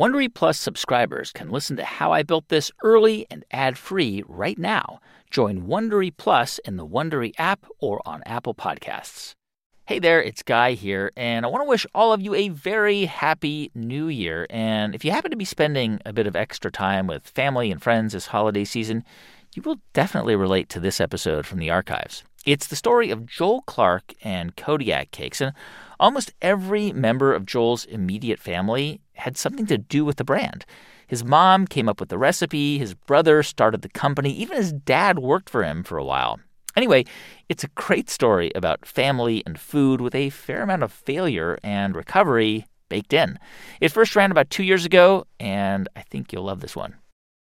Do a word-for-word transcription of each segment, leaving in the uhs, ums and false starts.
Wondery Plus subscribers can listen to How I Built This early and ad-free right now. Join Wondery Plus in the Wondery app or on Apple Podcasts. Hey there, it's Guy here, and I want to wish all of you a very happy new year. And if you happen to be spending a bit of extra time with family and friends this holiday season, you will definitely relate to this episode from the archives. It's the story of Joel Clark and Kodiak Cakes, and almost every member of Joel's immediate family had something to do with the brand. His mom came up with the recipe, his brother started the company, even his dad worked for him for a while. Anyway, it's a great story about family and food with a fair amount of failure and recovery baked in. It first ran about two years ago, and I think you'll love this one.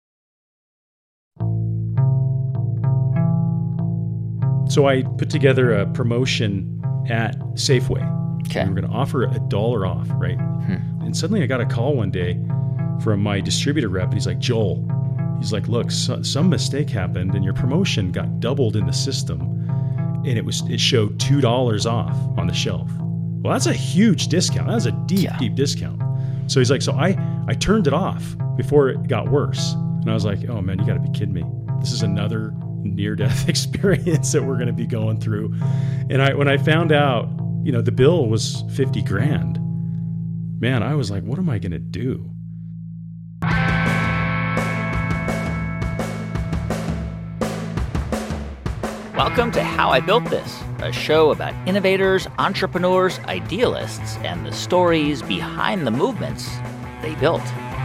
So I put together a promotion at Safeway. Okay. We were going to offer a dollar off, right? Hmm. And suddenly I got a call one day from my distributor rep, and he's like, Joel, he's like, look, so, some mistake happened, and your promotion got doubled in the system, and it was it showed two dollars off on the shelf. Well, that's a huge discount. That's a deep, yeah. deep discount. So he's like, so I, I turned it off before it got worse. And I was like, oh, man, you got to be kidding me. This is another near-death experience that we're going to be going through. And I when I found out, you know, the bill was fifty grand, man, I was like, what am I going to do? Welcome to How I Built This, a show about innovators, entrepreneurs, idealists, and the stories behind the movements they built.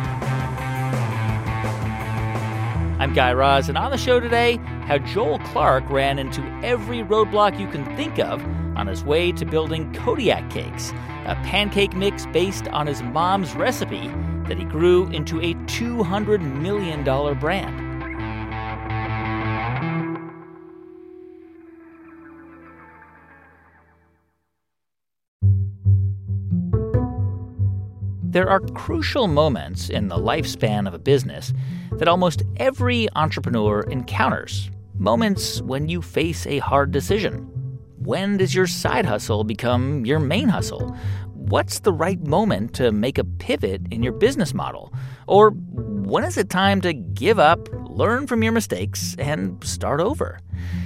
I'm Guy Raz, and on the show today, how Joel Clark ran into every roadblock you can think of on his way to building Kodiak Cakes, a pancake mix based on his mom's recipe that he grew into a two hundred million dollars brand. There are crucial moments in the lifespan of a business that almost every entrepreneur encounters. Moments when you face a hard decision. When does your side hustle become your main hustle? What's the right moment to make a pivot in your business model? Or when is it time to give up, learn from your mistakes, and start over?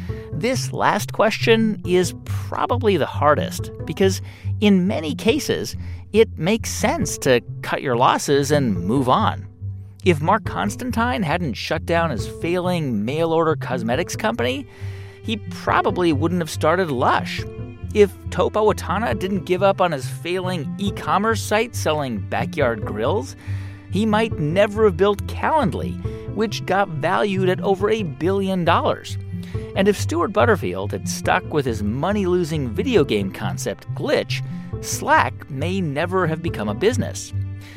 This last question is probably the hardest because in many cases, it makes sense to cut your losses and move on. If Mark Constantine hadn't shut down his failing mail-order cosmetics company, he probably wouldn't have started Lush. If Topo Atana didn't give up on his failing e-commerce site selling backyard grills, he might never have built Calendly, which got valued at over a billion dollars. And if Stuart Butterfield had stuck with his money-losing video game concept Glitch, Slack may never have become a business.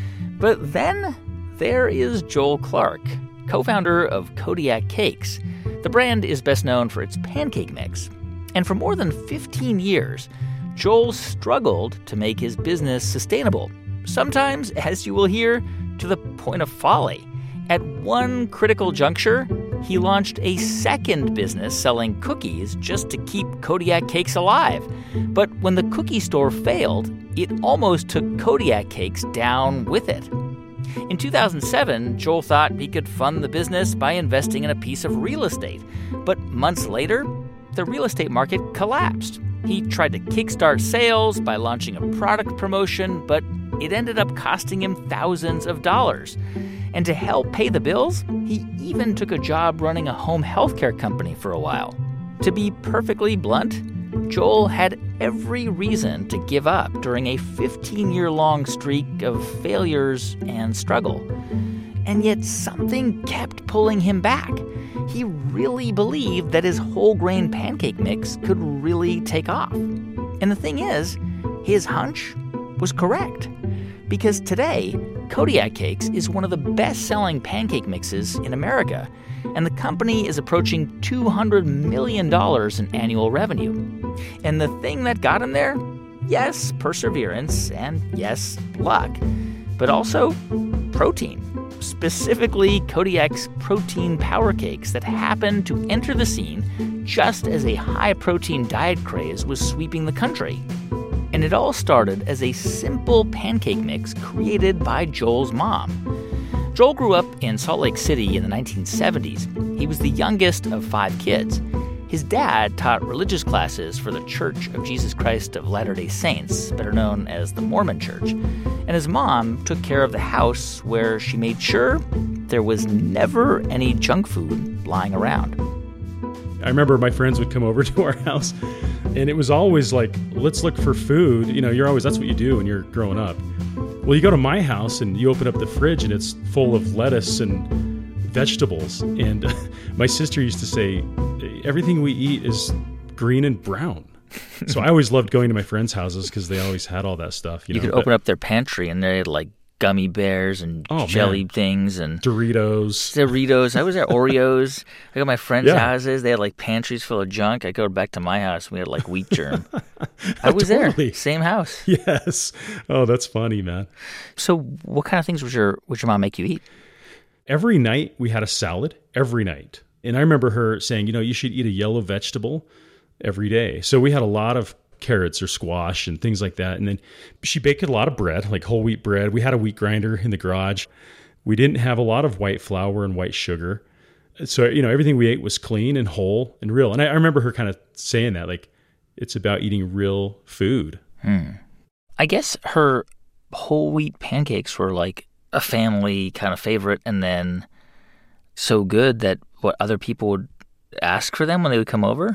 But then there is Joel Clark, co-founder of Kodiak Cakes. The brand is best known for its pancake mix. And for more than fifteen years, Joel struggled to make his business sustainable. Sometimes, as you will hear, to the point of folly. At one critical juncture, he launched a second business selling cookies just to keep Kodiak Cakes alive. But when the cookie store failed, it almost took Kodiak Cakes down with it. In two thousand seven, Joel thought he could fund the business by investing in a piece of real estate. But months later, the real estate market collapsed. He tried to kickstart sales by launching a product promotion, but it ended up costing him thousands of dollars. And to help pay the bills, he even took a job running a home healthcare company for a while. To be perfectly blunt, Joel had every reason to give up during a fifteen-year-long streak of failures and struggle. And yet something kept pulling him back. He really believed that his whole grain pancake mix could really take off. And the thing is, his hunch was correct. Because today, Kodiak Cakes is one of the best-selling pancake mixes in America, and the company is approaching two hundred million dollars in annual revenue. And the thing that got him there? Yes, perseverance, and yes, luck, but also protein. Specifically, Kodiak's protein power cakes that happened to enter the scene just as a high-protein diet craze was sweeping the country. And it all started as a simple pancake mix created by Joel's mom. Joel grew up in Salt Lake City in the nineteen seventies. He was the youngest of five kids. His dad taught religious classes for the Church of Jesus Christ of Latter-day Saints, better known as the Mormon Church. And his mom took care of the house where she made sure there was never any junk food lying around. I remember my friends would come over to our house, and it was always like, let's look for food. You know, you're always, that's what you do when you're growing up. Well, you go to my house and you open up the fridge and it's full of lettuce and vegetables. And my sister used to say, everything we eat is green and brown. So I always loved going to my friends' houses because they always had all that stuff. You, you know? could open but, up their pantry and they had like gummy bears and oh, jelly man. things and Doritos. Doritos. I was at Oreos. I got my friends' yeah. houses. They had like pantries full of junk. I go back to my house and we had like wheat germ. I was totally. there. Same house. Yes. Oh, that's funny, man. So what kind of things would your would your mom make you eat? Every night we had a salad. Every night. And I remember her saying, you know, you should eat a yellow vegetable every day. So we had a lot of carrots or squash and things like that. And then she baked a lot of bread, like whole wheat bread. We had a wheat grinder in the garage. We didn't have a lot of white flour and white sugar. So, you know, everything we ate was clean and whole and real. And I, I remember her kind of saying that, like, it's about eating real food. Hmm. I guess her whole wheat pancakes were like a family kind of favorite, and then so good that what other people would ask for them when they would come over?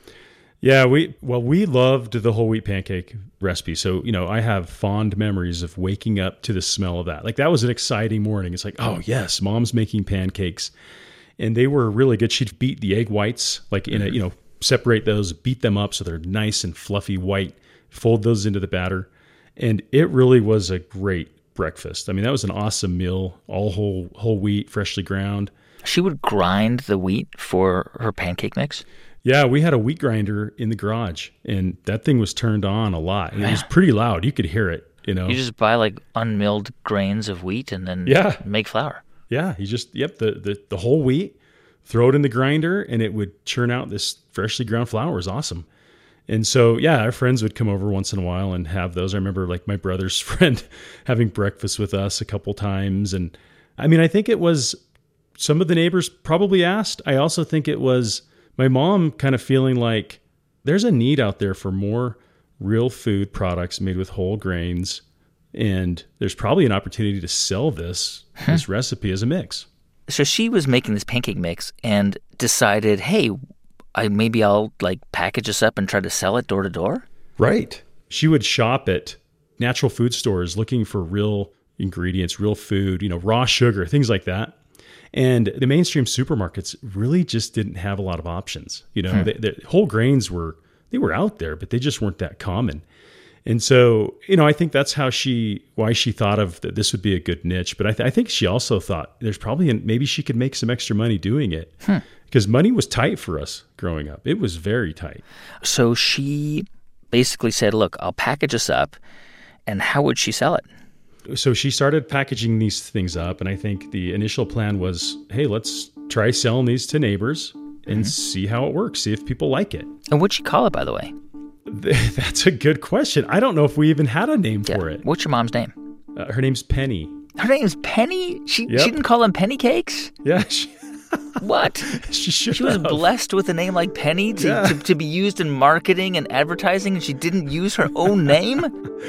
Yeah, we well, we loved the whole wheat pancake recipe. So, you know, I have fond memories of waking up to the smell of that. Like, that was an exciting morning. It's like, oh, yes, mom's making pancakes. And they were really good. She'd beat the egg whites, like in a, you know, separate those, beat them up so they're nice and fluffy white, fold those into the batter. And it really was a great breakfast. I mean, that was an awesome meal, all whole whole wheat, freshly ground. She would grind the wheat for her pancake mix? Yeah, we had a wheat grinder in the garage, and that thing was turned on a lot. And it was pretty loud. You could hear it, you know. You just buy like unmilled grains of wheat and then yeah. make flour. Yeah, you just, yep, the, the, the whole wheat, throw it in the grinder, and it would churn out this freshly ground flour. It was awesome. And so, yeah, our friends would come over once in a while and have those. I remember like my brother's friend having breakfast with us a couple times. And I mean, I think it was, some of the neighbors probably asked. I also think it was my mom kind of feeling like there's a need out there for more real food products made with whole grains. And there's probably an opportunity to sell this, huh. this recipe as a mix. So she was making this pancake mix and decided, hey, I maybe I'll like package this up and try to sell it door to door? Right. She would shop at natural food stores looking for real ingredients, real food, you know, raw sugar, things like that. And the mainstream supermarkets really just didn't have a lot of options. You know, hmm. the, the whole grains were, they were out there, but they just weren't that common. And so, you know, I think that's how she, why she thought of that this would be a good niche. But I, th- I think she also thought there's probably, an, maybe she could make some extra money doing it. Hmm. Because money was tight for us growing up. It was very tight. So she basically said, look, I'll package this up. And how would she sell it? So she started packaging these things up. And I think the initial plan was, hey, let's try selling these to neighbors and mm-hmm. see how it works. See if people like it. And what'd she call it, by the way? That's a good question. I don't know if we even had a name yeah. for it. What's your mom's name? Uh, her name's Penny. Her name's Penny? She yep. she didn't call them penny cakes? Yeah. She, what? She should She was have. blessed with a name like Penny to, yeah. to, to be used in marketing and advertising, and she didn't use her own name?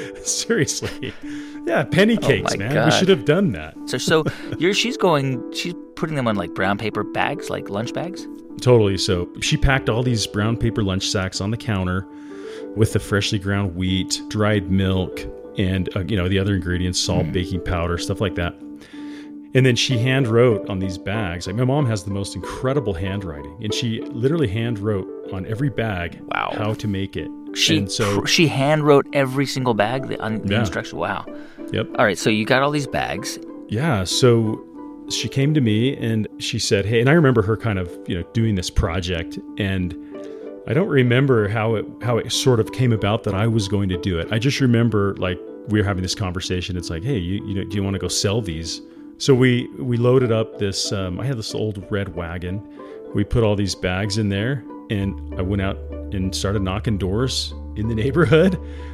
Seriously. Yeah, penny cakes, oh man. God. We should have done that. So so you're she's going, she's putting them on like brown paper bags, like lunch bags? Totally. So she packed all these brown paper lunch sacks on the counter with the freshly ground wheat, dried milk, and uh, you know the other ingredients, salt, mm. baking powder, stuff like that. And then she hand wrote on these bags. Like my mom has the most incredible handwriting, and she literally hand wrote on every bag wow. how to make it. She and so she hand wrote every single bag the, on the yeah. instruction. Wow. Yep. All right. So you got all these bags. Yeah. So she came to me and she said, "Hey," and I remember her kind of you know doing this project, and I don't remember how it how it sort of came about that I was going to do it. I just remember like we were having this conversation. It's like, hey, you, you know, do you want to go sell these? So we we loaded up this. Um, I had this old red wagon. We put all these bags in there, and I went out and started knocking doors in the neighborhood.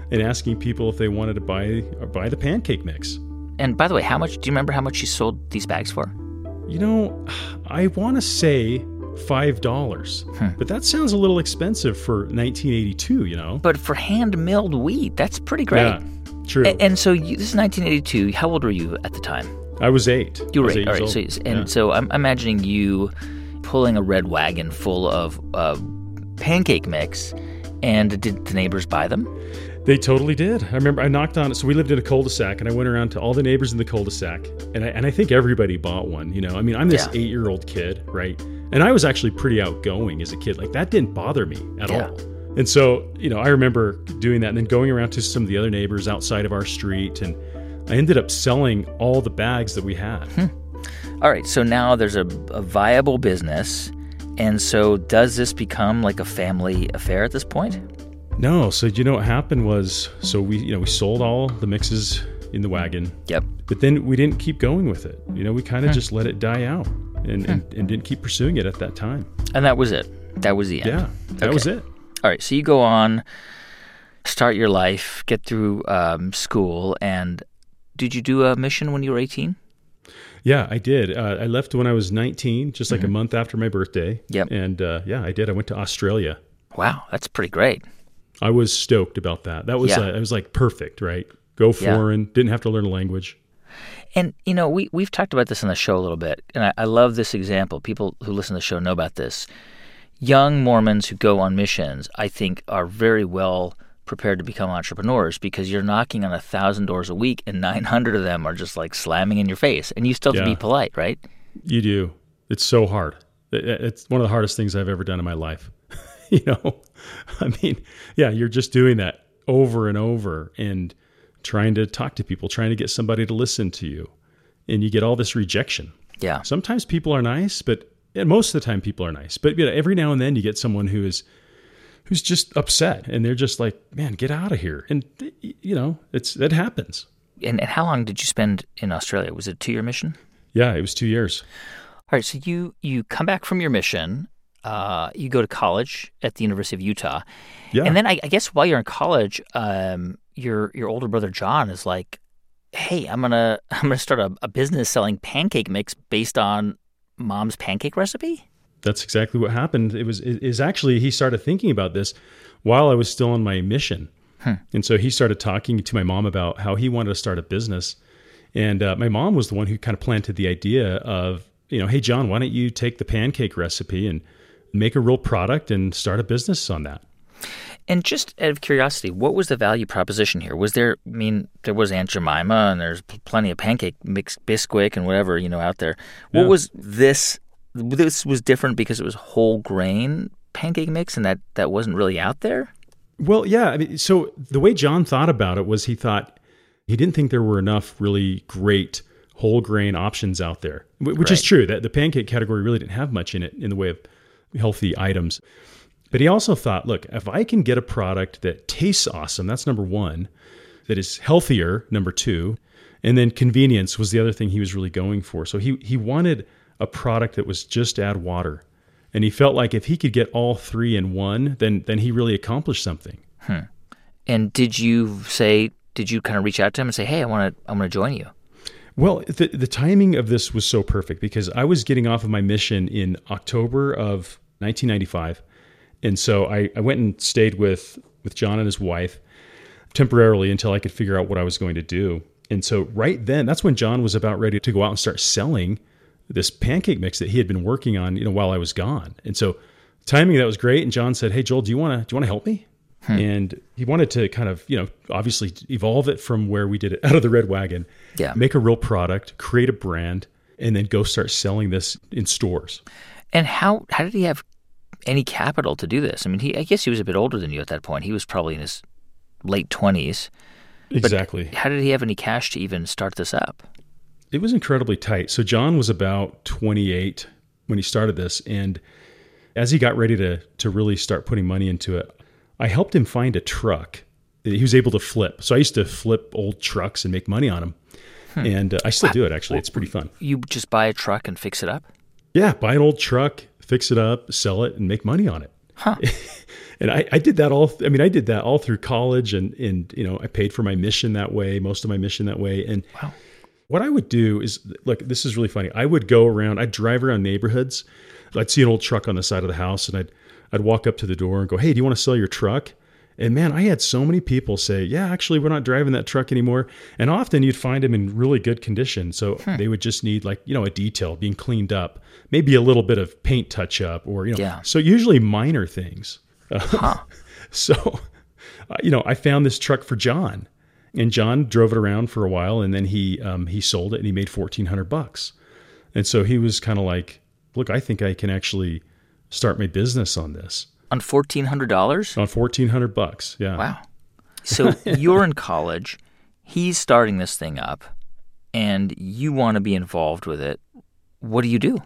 and asking people if they wanted to buy or buy the pancake mix. And by the way, how much, do you remember how much you sold these bags for? You know, I want to say five dollars, hmm. but that sounds a little expensive for nineteen eighty-two, you know? But for hand-milled wheat, that's pretty great. Yeah, true. And, and so you, this is nineteen eighty-two. How old were you at the time? I was eight. You were eight. eight. All right. So, and yeah. so I'm imagining you pulling a red wagon full of uh, pancake mix. And did the neighbors buy them? They totally did. I remember I knocked on it. So we lived in a cul-de-sac, and I went around to all the neighbors in the cul-de-sac, and I, and I think everybody bought one. You know, I mean, I'm this yeah. eight-year-old kid, right? And I was actually pretty outgoing as a kid. Like, that didn't bother me at yeah. all. And so, you know, I remember doing that and then going around to some of the other neighbors outside of our street, and I ended up selling all the bags that we had. Hmm. All right. So now there's a, a viable business. And so does this become like a family affair at this point? No. So you know what happened was, so we, you know, we sold all the mixes in the wagon. Yep. But then we didn't keep going with it. You know, we kind of hmm. just let it die out and, hmm. and, and didn't keep pursuing it at that time. And that was it. That was the end. Yeah, that okay. was it. All right. So you go on, start your life, get through um, school. And did you do a mission when you were eighteen? Yeah, I did. Uh, I left when I was nineteen, just like mm-hmm. a month after my birthday. Yep. And uh, yeah, I did. I went to Australia. Wow, that's pretty great. I was stoked about that. That was yeah. uh, it was like perfect, right? Go foreign, yeah. didn't have to learn a language. And, you know, we, we've talked about this on the show a little bit, and I, I love this example. People who listen to the show know about this. Young Mormons who go on missions, I think, are very well prepared to become entrepreneurs because you're knocking on a thousand doors a week and nine hundred of them are just like slamming in your face, and you still have yeah. to be polite, right? You do. It's so hard. It's one of the hardest things I've ever done in my life. You know, I mean, yeah, you're just doing that over and over and trying to talk to people, trying to get somebody to listen to you, and you get all this rejection. Yeah. Sometimes people are nice, but and most of the time people are nice. But you know, every now and then you get someone who is who's just upset, and they're just like, man, get out of here. And, you know, it's that happens. And, and how long did you spend in Australia? Was it a two-year mission? Yeah, it was two years. All right, so you, you come back from your mission, uh, you go to college at the University of Utah. Yeah. And then I, I guess while you're in college, um, your your older brother John is like, hey, I'm gonna I'm gonna start a, a business selling pancake mix based on Mom's pancake recipe? That's exactly what happened. It was it is actually he started thinking about this while I was still on my mission, hmm. and so he started talking to my mom about how he wanted to start a business. And uh, my mom was the one who kind of planted the idea of, you know, hey John, why don't you take the pancake recipe and make a real product and start a business on that? And just out of curiosity, what was the value proposition here? Was there, I mean, there was Aunt Jemima and there's plenty of pancake mix, Bisquick and whatever, you know, out there. What yeah. was this? This was different because it was whole grain pancake mix and that, that wasn't really out there? Well, yeah. I mean, so the way John thought about it was he thought he didn't think there were enough really great whole grain options out there, which right. is true. That the pancake category really didn't have much in it in the way of healthy items. But he also thought, look, if I can get a product that tastes awesome, that's number one, that is healthier, number two, and then convenience was the other thing he was really going for. So he he wanted a product that was just add water. And he felt like if he could get all three in one, then then he really accomplished something. Hmm. And did you say, did you kind of reach out to him and say, hey, I want to I want to join you? Well, the, the timing of this was so perfect because I was getting off of my mission in October of nineteen ninety-five. And so I, I went and stayed with, with John and his wife temporarily until I could figure out what I was going to do. And so right then, that's when John was about ready to go out and start selling this pancake mix that he had been working on, you know, while I was gone. And so timing, that was great. And John said, hey, Joel, do you want to do you want to help me? Hmm. And he wanted to kind of, you know, obviously evolve it from where we did it out of the Red Wagon, yeah. make a real product, create a brand, and then go start selling this in stores. And how how did he have any capital to do this? I mean, he I guess he was a bit older than you at that point. He was probably in his late twenties. Exactly. But how did he have any cash to even start this up? It was incredibly tight. So John was about twenty-eight when he started this. And as he got ready to to really start putting money into it, I helped him find a truck that he was able to flip. So I used to flip old trucks and make money on them. Hmm. And uh, I still do it, actually. It's pretty fun. You just buy a truck and fix it up? Yeah, buy an old truck, fix it up, sell it, and make money on it. Huh. And I, I did that all, I mean, I did that all through college and, and, you know, I paid for my mission that way, most of my mission that way. And wow. What I would do is, look, this is really funny. I would go around, I'd drive around neighborhoods. I'd see an old truck on the side of the house and I'd, I'd walk up to the door and go, hey, do you want to sell your truck? And man, I had so many people say, yeah, actually, we're not driving that truck anymore. And often you'd find them in really good condition. So hmm. they would just need like, you know, a detail being cleaned up, maybe a little bit of paint touch up or, you know, yeah. so usually minor things. Huh. So, uh, you know, I found this truck for John and John drove it around for a while and then he, um, he sold it and he made fourteen hundred bucks. And so he was kind of like, look, I think I can actually start my business on this. On fourteen hundred dollars? On fourteen hundred bucks, yeah. Wow. So you're in college, he's starting this thing up, and you want to be involved with it. What do you do?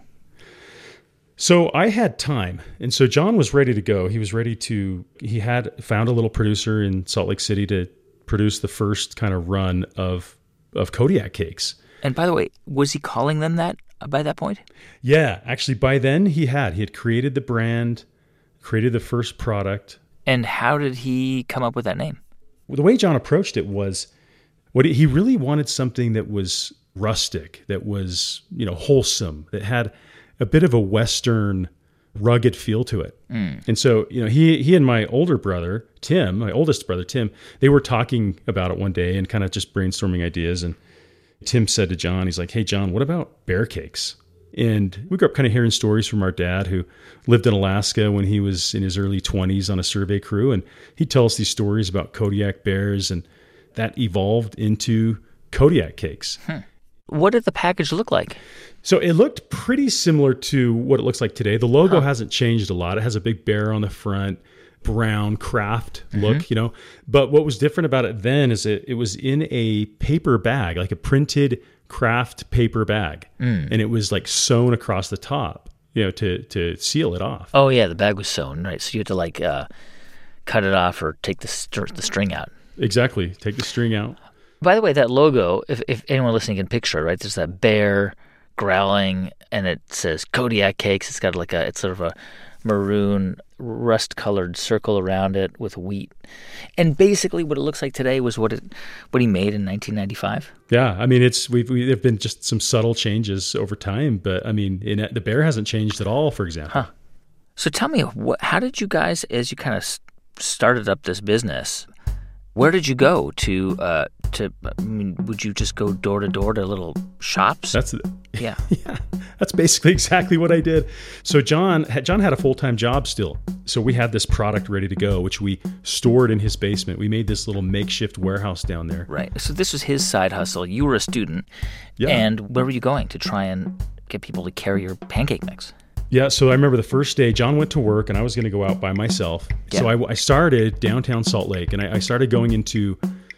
So I had time, and so John was ready to go. He was ready to, he had found a little producer in Salt Lake City to produce the first kind of run of of Kodiak cakes. And by the way, was he calling them that by that point? Yeah, actually by then he had. He had created the brand, created the first product. And how did he come up with that name? The way John approached it was, what he really wanted something that was rustic, that was, you know, wholesome, that had a bit of a Western rugged feel to it. Mm. And so, you know, he he and my older brother, Tim, my oldest brother, Tim, they were talking about it one day and kind of just brainstorming ideas. And Tim said to John, he's like, hey, John, what about bear cakes? And we grew up kind of hearing stories from our dad who lived in Alaska when he was in his early twenties on a survey crew. And he'd tell us these stories about Kodiak bears, and that evolved into Kodiak cakes. Hmm. What did the package look like? So it looked pretty similar to what it looks like today. The logo huh. hasn't changed a lot. It has a big bear on the front, brown craft look, mm-hmm. you know. But what was different about it then is it, it was in a paper bag, like a printed craft paper bag. Mm. And it was like sewn across the top, you know, to, to seal it off. Oh, yeah, the bag was sewn, right? So you had to like uh, cut it off or take the, st- the string out. Exactly. Take the string out. By the way, that logo, if, if anyone listening can picture it, right, there's that bear growling, and it says Kodiak Cakes. It's got like a, it's sort of a maroon, rust-colored circle around it with wheat. And basically what it looks like today was what it, what he made in nineteen ninety-five. Yeah, I mean, it's we've we, there've been just some subtle changes over time, but I mean, in, the bear hasn't changed at all, for example. Huh. So tell me, what, how did you guys, as you kind of started up this business, where did you go to, uh, to, I mean, would you just go door to door to little shops? That's, yeah. yeah, that's basically exactly what I did. So John, John had a full-time job still. So we had this product ready to go, which we stored in his basement. We made this little makeshift warehouse down there. Right. So this was his side hustle. You were a student. Yeah. And where were you going to try and get people to carry your pancake mix? Yeah, so I remember the first day John went to work and I was going to go out by myself. Yeah. So I, I started downtown Salt Lake and I, I started going into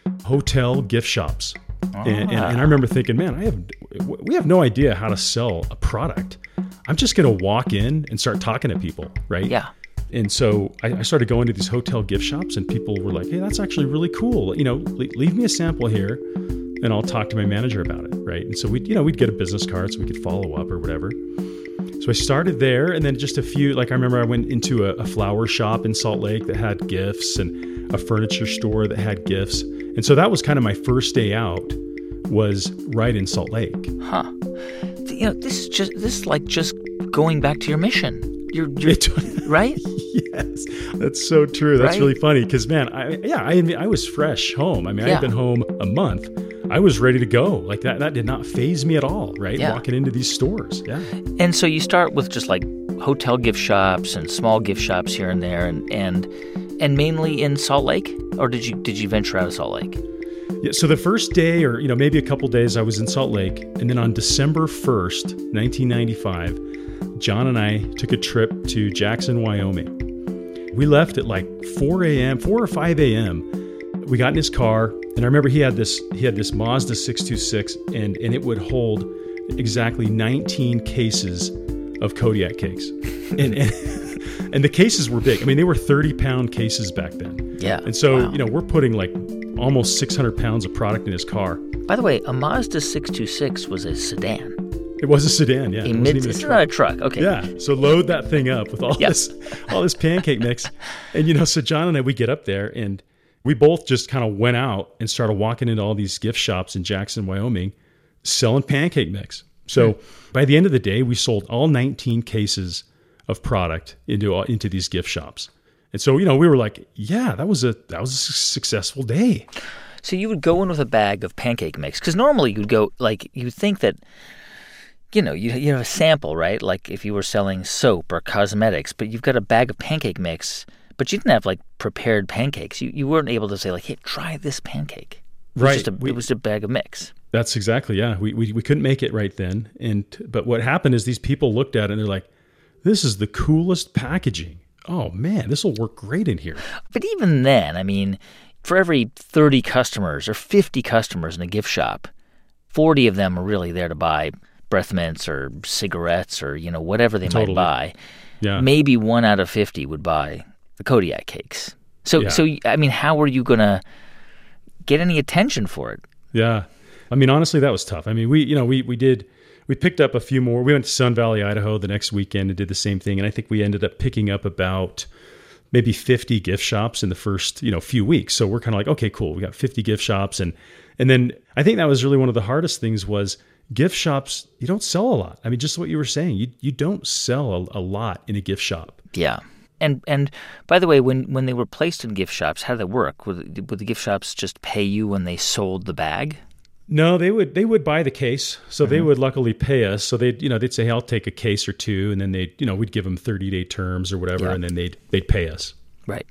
hotel gift shops. Oh. And, and, and I remember thinking, man, I have we have no idea how to sell a product. I'm just going to walk in and start talking to people, right? Yeah. And so I, I started going to these hotel gift shops and people were like, hey, that's actually really cool. You know, leave me a sample here and I'll talk to my manager about it, right? And so we'd, you know, we'd get a business card so we could follow up or whatever. So I started there, and then just a few, like I remember I went into a, a flower shop in Salt Lake that had gifts and a furniture store that had gifts. And so that was kind of my first day out, was right in Salt Lake. Huh. You know, this is just, this is like just going back to your mission. You're, you're right? Yes, that's so true. That's right? really funny because, man, I, yeah, I, I was fresh home. I mean, yeah. I had been home a month. I was ready to go. Like that, that did not faze me at all, right? Yeah. Walking into these stores. Yeah. And so you start with just like hotel gift shops and small gift shops here and there, and and and mainly in Salt Lake, or did you did you venture out of Salt Lake? Yeah. So the first day, or you know, maybe a couple days, I was in Salt Lake, and then on December first, nineteen ninety-five, John and I took a trip to Jackson, Wyoming. We left at like four a.m., four or five a.m. We got in his car, and I remember he had this he had this Mazda six two six, and, and it would hold exactly nineteen cases of Kodiak cakes. And, and and the cases were big. I mean, they were thirty-pound cases back then. Yeah. And so, wow. you know, we're putting like almost six hundred pounds of product in his car. By the way, a Mazda six two six was a sedan. It was a sedan, yeah. A mid, it's not a truck, okay. Yeah, so load that thing up with all yep. this all this pancake mix. And, you know, so John and I, we get up there, and we both just kind of went out and started walking into all these gift shops in Jackson, Wyoming, selling pancake mix. So hmm. by the end of the day, we sold all nineteen cases of product into into these gift shops. And so, you know, we were like, yeah, that was a that was a successful day. So you would go in with a bag of pancake mix, because normally you'd go, like, you'd think that, you know, you, you have a sample, right? Like if you were selling soap or cosmetics, but you've got a bag of pancake mix, but you didn't have, like, prepared pancakes. You you weren't able to say, like, hey, try this pancake. It was right. Just a, we, it was a bag of mix. That's exactly, yeah. We, we we couldn't make it right then. And but what happened is these people looked at it and they're like, this is the coolest packaging. Oh, man, this will work great in here. But even then, I mean, for every thirty customers or fifty customers in a gift shop, forty of them are really there to buy breath mints or cigarettes or, you know, whatever they totally. might buy. Yeah. Maybe one out of fifty would buy the Kodiak cakes. So, yeah. so I mean, how were you going to get any attention for it? Yeah. I mean, honestly, that was tough. I mean, we, you know, we, we did, we picked up a few more. We went to Sun Valley, Idaho the next weekend and did the same thing. And I think we ended up picking up about maybe fifty gift shops in the first, you know, few weeks. So we're kind of like, okay, cool. We got fifty gift shops. And, and then I think that was really one of the hardest things was gift shops. You don't sell a lot. I mean, just what you were saying, you, you don't sell a, a lot in a gift shop. Yeah. And, and by the way, when, when they were placed in gift shops, how did that work? Would, would the gift shops just pay you when they sold the bag? No, they would they would buy the case. So mm-hmm. they would luckily pay us. So they'd, you know, they'd say, hey, I'll take a case or two. And then they'd, you know, we'd give them thirty-day terms or whatever. Yeah. And then they'd they'd pay us. Right.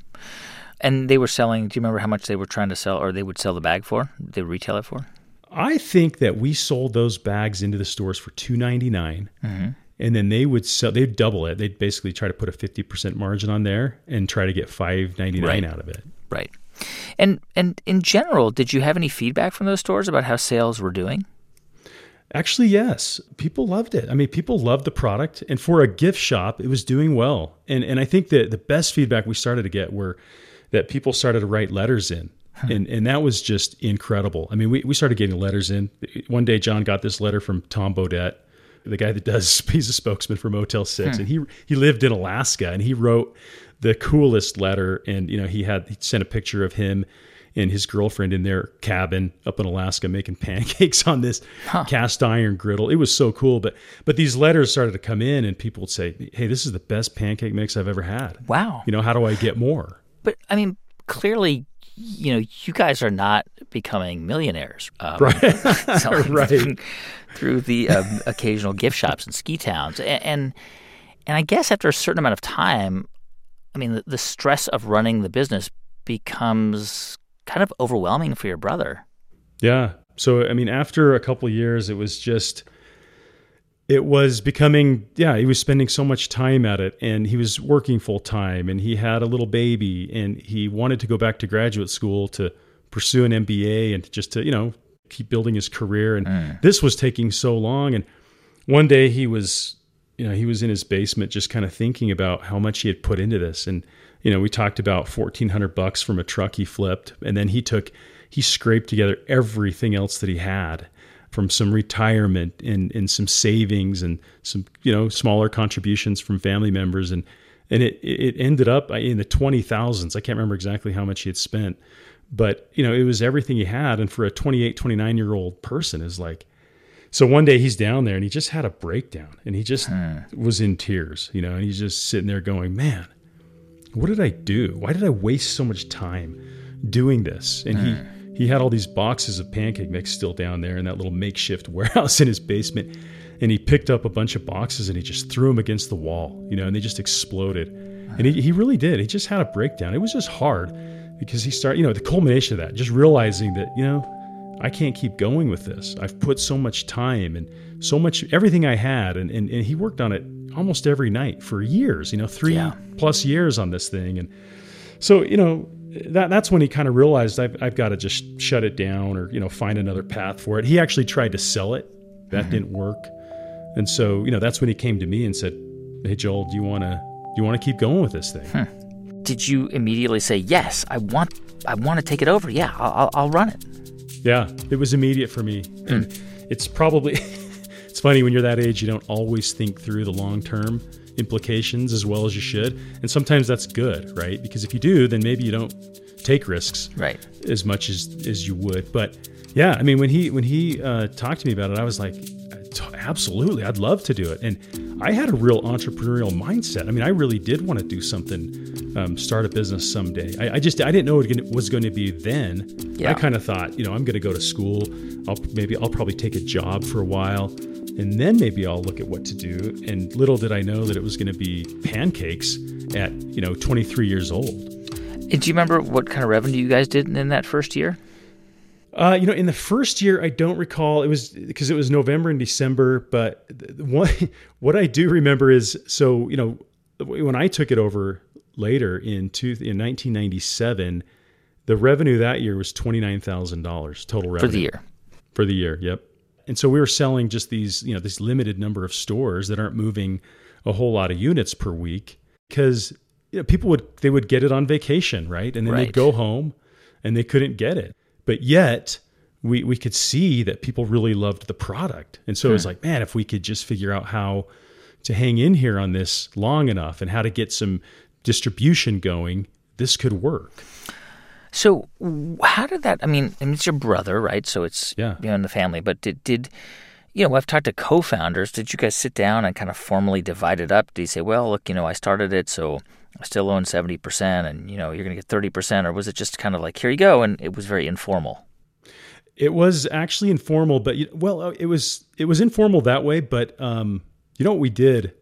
And they were selling, do you remember how much they were trying to sell, or they would sell the bag for? They would retail it for? I think that we sold those bags into the stores for two ninety-nine. Mm-hmm. And then they would sell, they'd double it. They'd basically try to put a fifty percent margin on there and try to get five ninety-nine right. out of it. Right. And and in general, did you have any feedback from those stores about how sales were doing? Actually, yes. People loved it. I mean, people loved the product. And for a gift shop, it was doing well. And and I think that the best feedback we started to get were that people started to write letters in. Hmm. And and that was just incredible. I mean, we, we started getting letters in. One day, John got this letter from Tom Bodette, the guy that does, he's a spokesman for Motel six. Hmm. And he he lived in Alaska, and he wrote the coolest letter. And, you know, he had he sent a picture of him and his girlfriend in their cabin up in Alaska making pancakes on this huh. cast iron griddle. It was so cool. But but these letters started to come in, and people would say, hey, this is the best pancake mix I've ever had. Wow. You know, how do I get more? But, I mean, clearly, you know, you guys are not becoming millionaires. Um, right. selling right. Through, through the um, occasional gift shops and ski towns. And, and, and I guess after a certain amount of time, I mean, the, the stress of running the business becomes kind of overwhelming for your brother. Yeah. So, I mean, after a couple of years, it was just, it was becoming, yeah, he was spending so much time at it, and he was working full time, and he had a little baby, and he wanted to go back to graduate school to pursue an M B A and just to, you know, keep building his career. And mm. this was taking so long. And one day he was, you know, he was in his basement just kind of thinking about how much he had put into this. And, you know, we talked about fourteen hundred bucks from a truck he flipped. And then he took, he scraped together everything else that he had from some retirement and, and some savings and some, you know, smaller contributions from family members. And, and it, it ended up in the twenty thousands. I can't remember exactly how much he had spent, but, you know, it was everything he had. And for a twenty-eight, twenty-nine year old person is like, so one day he's down there and he just had a breakdown, and he just hmm. was in tears, you know, and he's just sitting there going, man, what did I do? Why did I waste so much time doing this? And hmm. he, he had all these boxes of pancake mix still down there in that little makeshift warehouse in his basement. And he picked up a bunch of boxes and he just threw them against the wall, you know, and they just exploded. And he, he really did. He just had a breakdown. It was just hard because he started, you know, the culmination of that, just realizing that, you know, I can't keep going with this. I've put so much time and so much, everything I had. And, and, and he worked on it almost every night for years, you know, three yeah. plus years on this thing. And so, you know, that that's when he kind of realized I've, I've got to just shut it down or, you know, find another path for it. He actually tried to sell it. That mm-hmm. didn't work. And so, you know, that's when he came to me and said, hey, Joel, do you want to, do you want to keep going with this thing? Hmm. Did you immediately say, yes, I want, I want to take it over. Yeah, I'll, I'll run it. Yeah, it was immediate for me. And mm. it's probably, it's funny when you're that age, you don't always think through the long-term implications as well as you should. And sometimes that's good, right? Because if you do, then maybe you don't take risks right. as much as, as you would. But yeah, I mean, when he, when he uh, talked to me about it, I was like, absolutely, I'd love to do it. And I had a real entrepreneurial mindset. I mean, I really did want to do something, um, start a business someday. I, I just, I didn't know it was going to be then. Yeah. I kind of thought, you know, I'm going to go to school. I'll maybe, I'll probably take a job for a while, and then maybe I'll look at what to do. And little did I know that it was going to be pancakes at, you know, twenty-three years old. And do you remember what kind of revenue you guys did in that first year? Uh, you know, in the first year, I don't recall. It was because it was November and December. But what what I do remember is, so you know, when I took it over later in two, in nineteen ninety-seven, the revenue that year was twenty-nine thousand dollars total revenue for the year. For the year, yep. And so we were selling just these, you know, this limited number of stores that aren't moving a whole lot of units per week, because you know, people would they would get it on vacation, right? And then right. they'd go home and they couldn't get it. But yet we we could see that people really loved the product. And so hmm. it was like, man, if we could just figure out how to hang in here on this long enough and how to get some distribution going, this could work. So how did that, I mean, I mean it's your brother, right? So it's yeah. you know, in the family. But did, did, you know, I've talked to co-founders. Did you guys sit down and kind of formally divide it up? Did you say, well, look, you know, I started it, so I still own seventy percent and, you know, you're going to get thirty percent? Or was it just kind of like, here you go, and it was very informal? It was actually informal, but, well, it was it was informal that way. But um, you know what we did?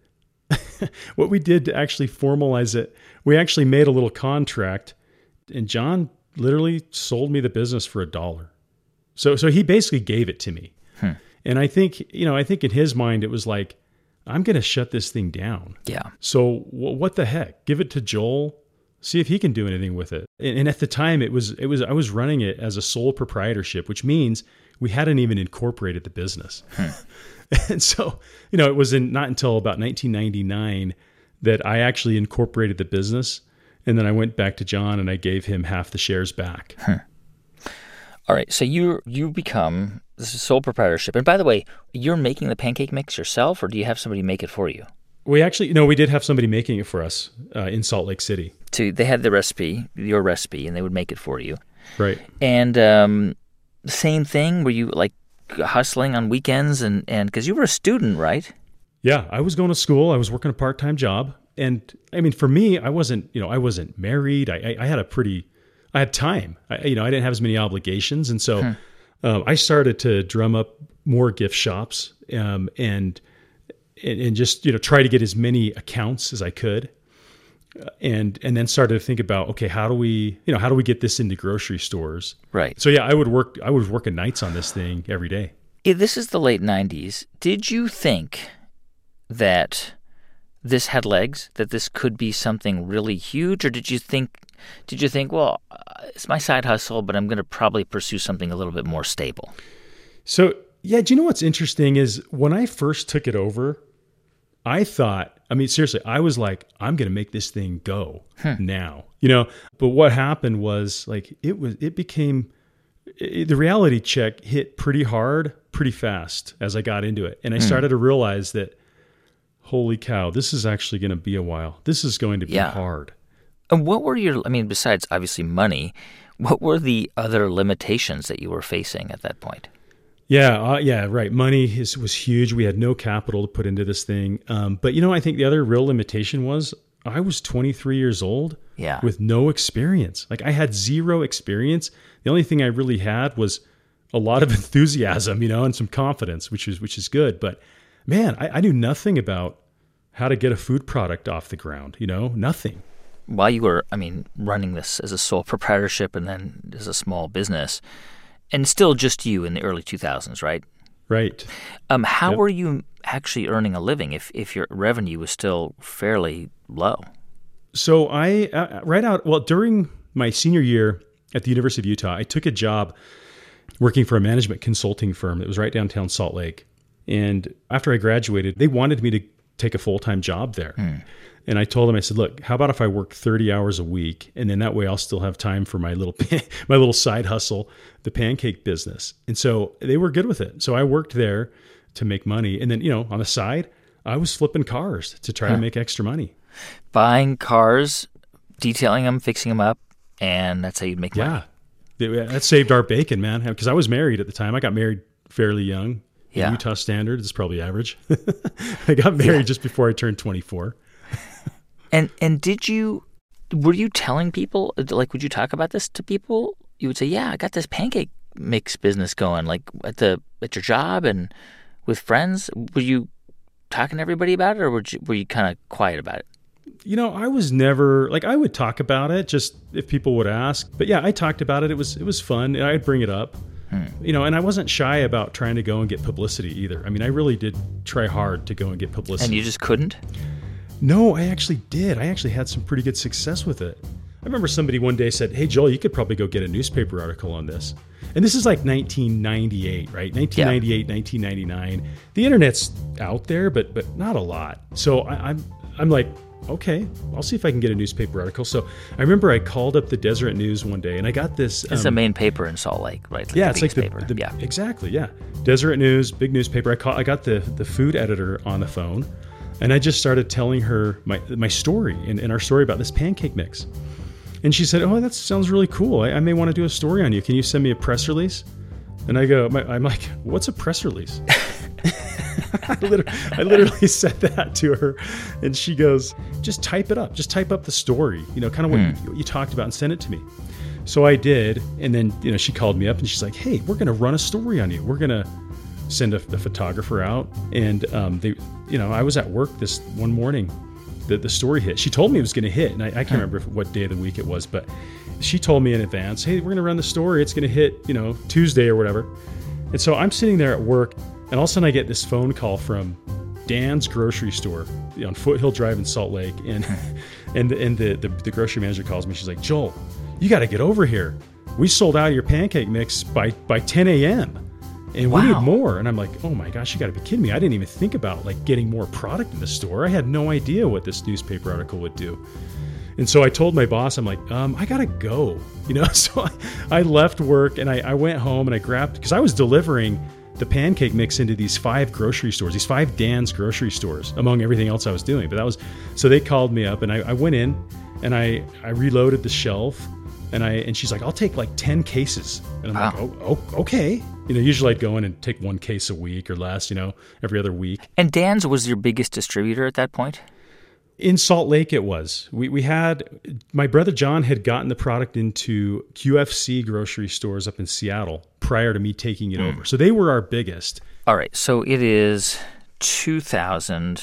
What we did to actually formalize it, we actually made a little contract, and John literally sold me the business for a dollar. So so he basically gave it to me. Hmm. And I think, you know, I think in his mind, it was like, I'm going to shut this thing down. Yeah. So w- what the heck? Give it to Joel. See if he can do anything with it. And, and at the time, it was it was I was running it as a sole proprietorship, which means we hadn't even incorporated the business. Hmm. And so, you know, it was in, not until about nineteen ninety-nine that I actually incorporated the business. And then I went back to John and I gave him half the shares back. Hmm. All right. So you you become, this is sole proprietorship. And by the way, you're making the pancake mix yourself, or do you have somebody make it for you? We actually, no, we did have somebody making it for us uh, in Salt Lake City. So they had the recipe, your recipe, and they would make it for you. Right. And um, the same thing, were you like hustling on weekends? And because you were a student, right? Yeah, I was going to school. I was working a part-time job. And I mean, for me, I wasn't, you know, I wasn't married. I, I, I had a pretty, I had time. I, you know, I didn't have as many obligations. And so hmm. uh, I started to drum up more gift shops um, and, and and just, you know, try to get as many accounts as I could. Uh, and and then started to think about, okay, how do we, you know, how do we get this into grocery stores? Right. So yeah, I would work, I was working nights on this thing every day. Yeah, this is the late nineties. Did you think that this had legs, that this could be something really huge? Or did you think, did you think, well, uh, it's my side hustle, but I'm going to probably pursue something a little bit more stable? So, yeah, do you know what's interesting is when I first took it over, I thought, I mean, seriously, I was like, I'm going to make this thing go hmm. now, you know, but what happened was like, it was, it became, it, the reality check hit pretty hard, pretty fast as I got into it. And I hmm. started to realize that, holy cow, this is actually going to be a while. This is going to be yeah. hard. And what were your, I mean, besides obviously money, what were the other limitations that you were facing at that point? Yeah, uh, yeah, right. Money is, was huge. We had no capital to put into this thing. Um, but, you know, I think the other real limitation was I was twenty-three years old yeah. with no experience. Like I had zero experience. The only thing I really had was a lot of enthusiasm, you know, and some confidence, which is, which is good. But man, I, I knew nothing about how to get a food product off the ground, you know, nothing. While you were, I mean, running this as a sole proprietorship and then as a small business, and still just you in the early two thousands, right? Right. Um, how yep. were you actually earning a living if, if your revenue was still fairly low? So I, uh, right out, well, during my senior year at the University of Utah, I took a job working for a management consulting firm that was right downtown Salt Lake. And after I graduated, they wanted me to take a full-time job there. Hmm. And I told them, I said, look, how about if I work thirty hours a week? And then that way I'll still have time for my little my little side hustle, the pancake business. And so they were good with it. So I worked there to make money. And then, you know, on the side, I was flipping cars to try huh. to make extra money. Buying cars, detailing them, fixing them up, and that's how you'd make money. Yeah, that saved our bacon, man, because I was married at the time. I got married fairly young. Yeah. Utah standard is probably average. I got married yeah. just before I turned twenty-four. and and did you, were you telling people, like, would you talk about this to people? You would say, yeah, I got this pancake mix business going, like at the at your job and with friends. Were you talking to everybody about it, or were you, were you kind of quiet about it? You know, I was never, like, I would talk about it just if people would ask. But yeah, I talked about it. It was it was fun. I'd bring it up. Hmm. You know, and I wasn't shy about trying to go and get publicity either. I mean, I really did try hard to go and get publicity. And you just couldn't? No, I actually did. I actually had some pretty good success with it. I remember somebody one day said, hey, Joel, you could probably go get a newspaper article on this. And this is like nineteen ninety-eight, right? nineteen ninety-eight, yeah. nineteen ninety-nine. The internet's out there, but but not a lot. So I, I'm I'm like, okay, I'll see if I can get a newspaper article. So I remember I called up the Deseret News one day, and I got this. It's um, the main paper in Salt Lake, right? Like yeah, it's like the, paper. the yeah. exactly, yeah. Deseret News, big newspaper. I call, I got the the food editor on the phone, and I just started telling her my my story and, and our story about this pancake mix. And she said, oh, that sounds really cool. I, I may want to do a story on you. Can you send me a press release? And I go, I'm like, what's a press release? I, literally, I literally said that to her. And she goes, just type it up. Just type up the story, you know, kind of what mm. you, you talked about, and send it to me. So I did. And then, you know, she called me up and she's like, hey, we're going to run a story on you. We're going to send a, a photographer out. And, um, they, you know, I was at work this one morning. The, the story hit. She told me it was going to hit, and I, I can't remember what day of the week it was, but she told me in advance, hey, we're going to run the story. It's going to hit, you know, Tuesday or whatever. And so I'm sitting there at work, and all of a sudden I get this phone call from Dan's grocery store on Foothill Drive in Salt Lake, and and and the, the the grocery manager calls me. She's like, Joel, you got to get over here. We sold out of your pancake mix by by ten a.m. and wow. we need more. And I'm like, oh my gosh, you got to be kidding me. I didn't even think about like getting more product in the store. I had no idea what this newspaper article would do. And so I told my boss, I'm like, um, I got to go, you know? So I, I left work and I, I went home and I grabbed, because I was delivering the pancake mix into these five grocery stores, these five Dan's grocery stores, among everything else I was doing. But that was, so they called me up and I, I went in and I, I reloaded the shelf. And I and she's like, I'll take like ten cases. And I'm wow. like, oh, oh, okay. You know, usually I'd go in and take one case a week or less, you know, every other week. And Dan's was your biggest distributor at that point? In Salt Lake, it was. We we had, my brother John had gotten the product into Q F C grocery stores up in Seattle prior to me taking it mm. over. So they were our biggest. All right. So it is two thousand,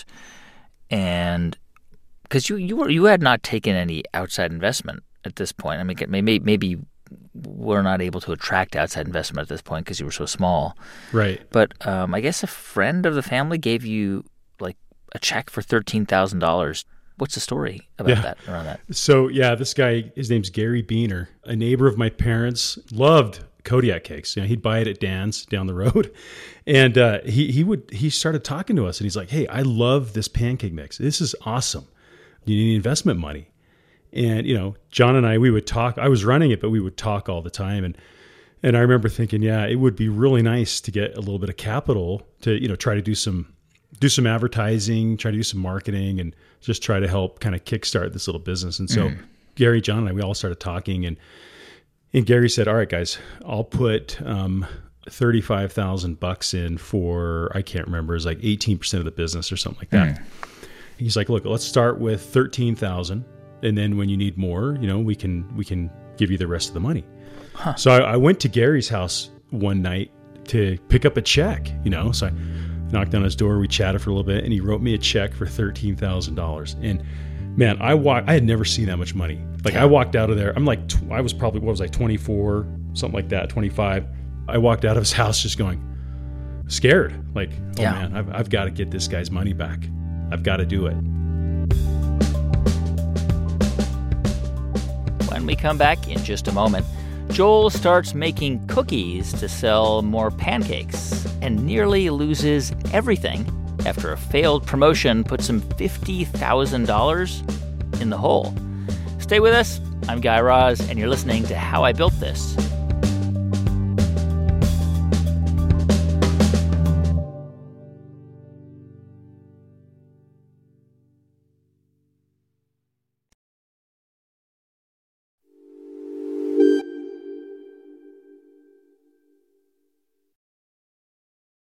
and because you, you, were, you had not taken any outside investment at this point. I mean, maybe maybe we're not able to attract outside investment at this point because you were so small. Right. But um, I guess a friend of the family gave you like a check for thirteen thousand dollars. What's the story about yeah. that, around that? So, yeah, this guy, his name's Gary Beaner, a neighbor of my parents, loved Kodiak cakes. You know, he'd buy it at Dan's down the road. And uh, he he would he started talking to us and he's like, hey, I love this pancake mix. This is awesome. You need investment money. And, you know, John and I, we would talk. I was running it, but we would talk all the time. And and I remember thinking, yeah, it would be really nice to get a little bit of capital to, you know, try to do some do some advertising, try to do some marketing, and just try to help kind of kickstart this little business. And so mm. Gary, John, and I, we all started talking. And and Gary said, all right, guys, I'll put um, thirty-five thousand bucks in for, I can't remember, it was like eighteen percent of the business or something like that. Mm. He's like, look, let's start with thirteen thousand. And then when you need more, you know, we can we can give you the rest of the money. Huh. So I, I went to Gary's house one night to pick up a check, you know. So I knocked on his door, we chatted for a little bit, and he wrote me a check for thirteen thousand dollars. And man, I walked, I had never seen that much money. Like yeah. I walked out of there, I'm like, tw- I was probably, what was I, twenty-four, something like that, twenty-five. I walked out of his house just going, scared. Like, oh yeah. man, I've, I've got to get this guy's money back. I've got to do it. When we come back in just a moment, Joel starts making cookies to sell more pancakes and nearly loses everything after a failed promotion puts him fifty thousand dollars in the hole. Stay with us. I'm Guy Raz, and you're listening to How I Built This.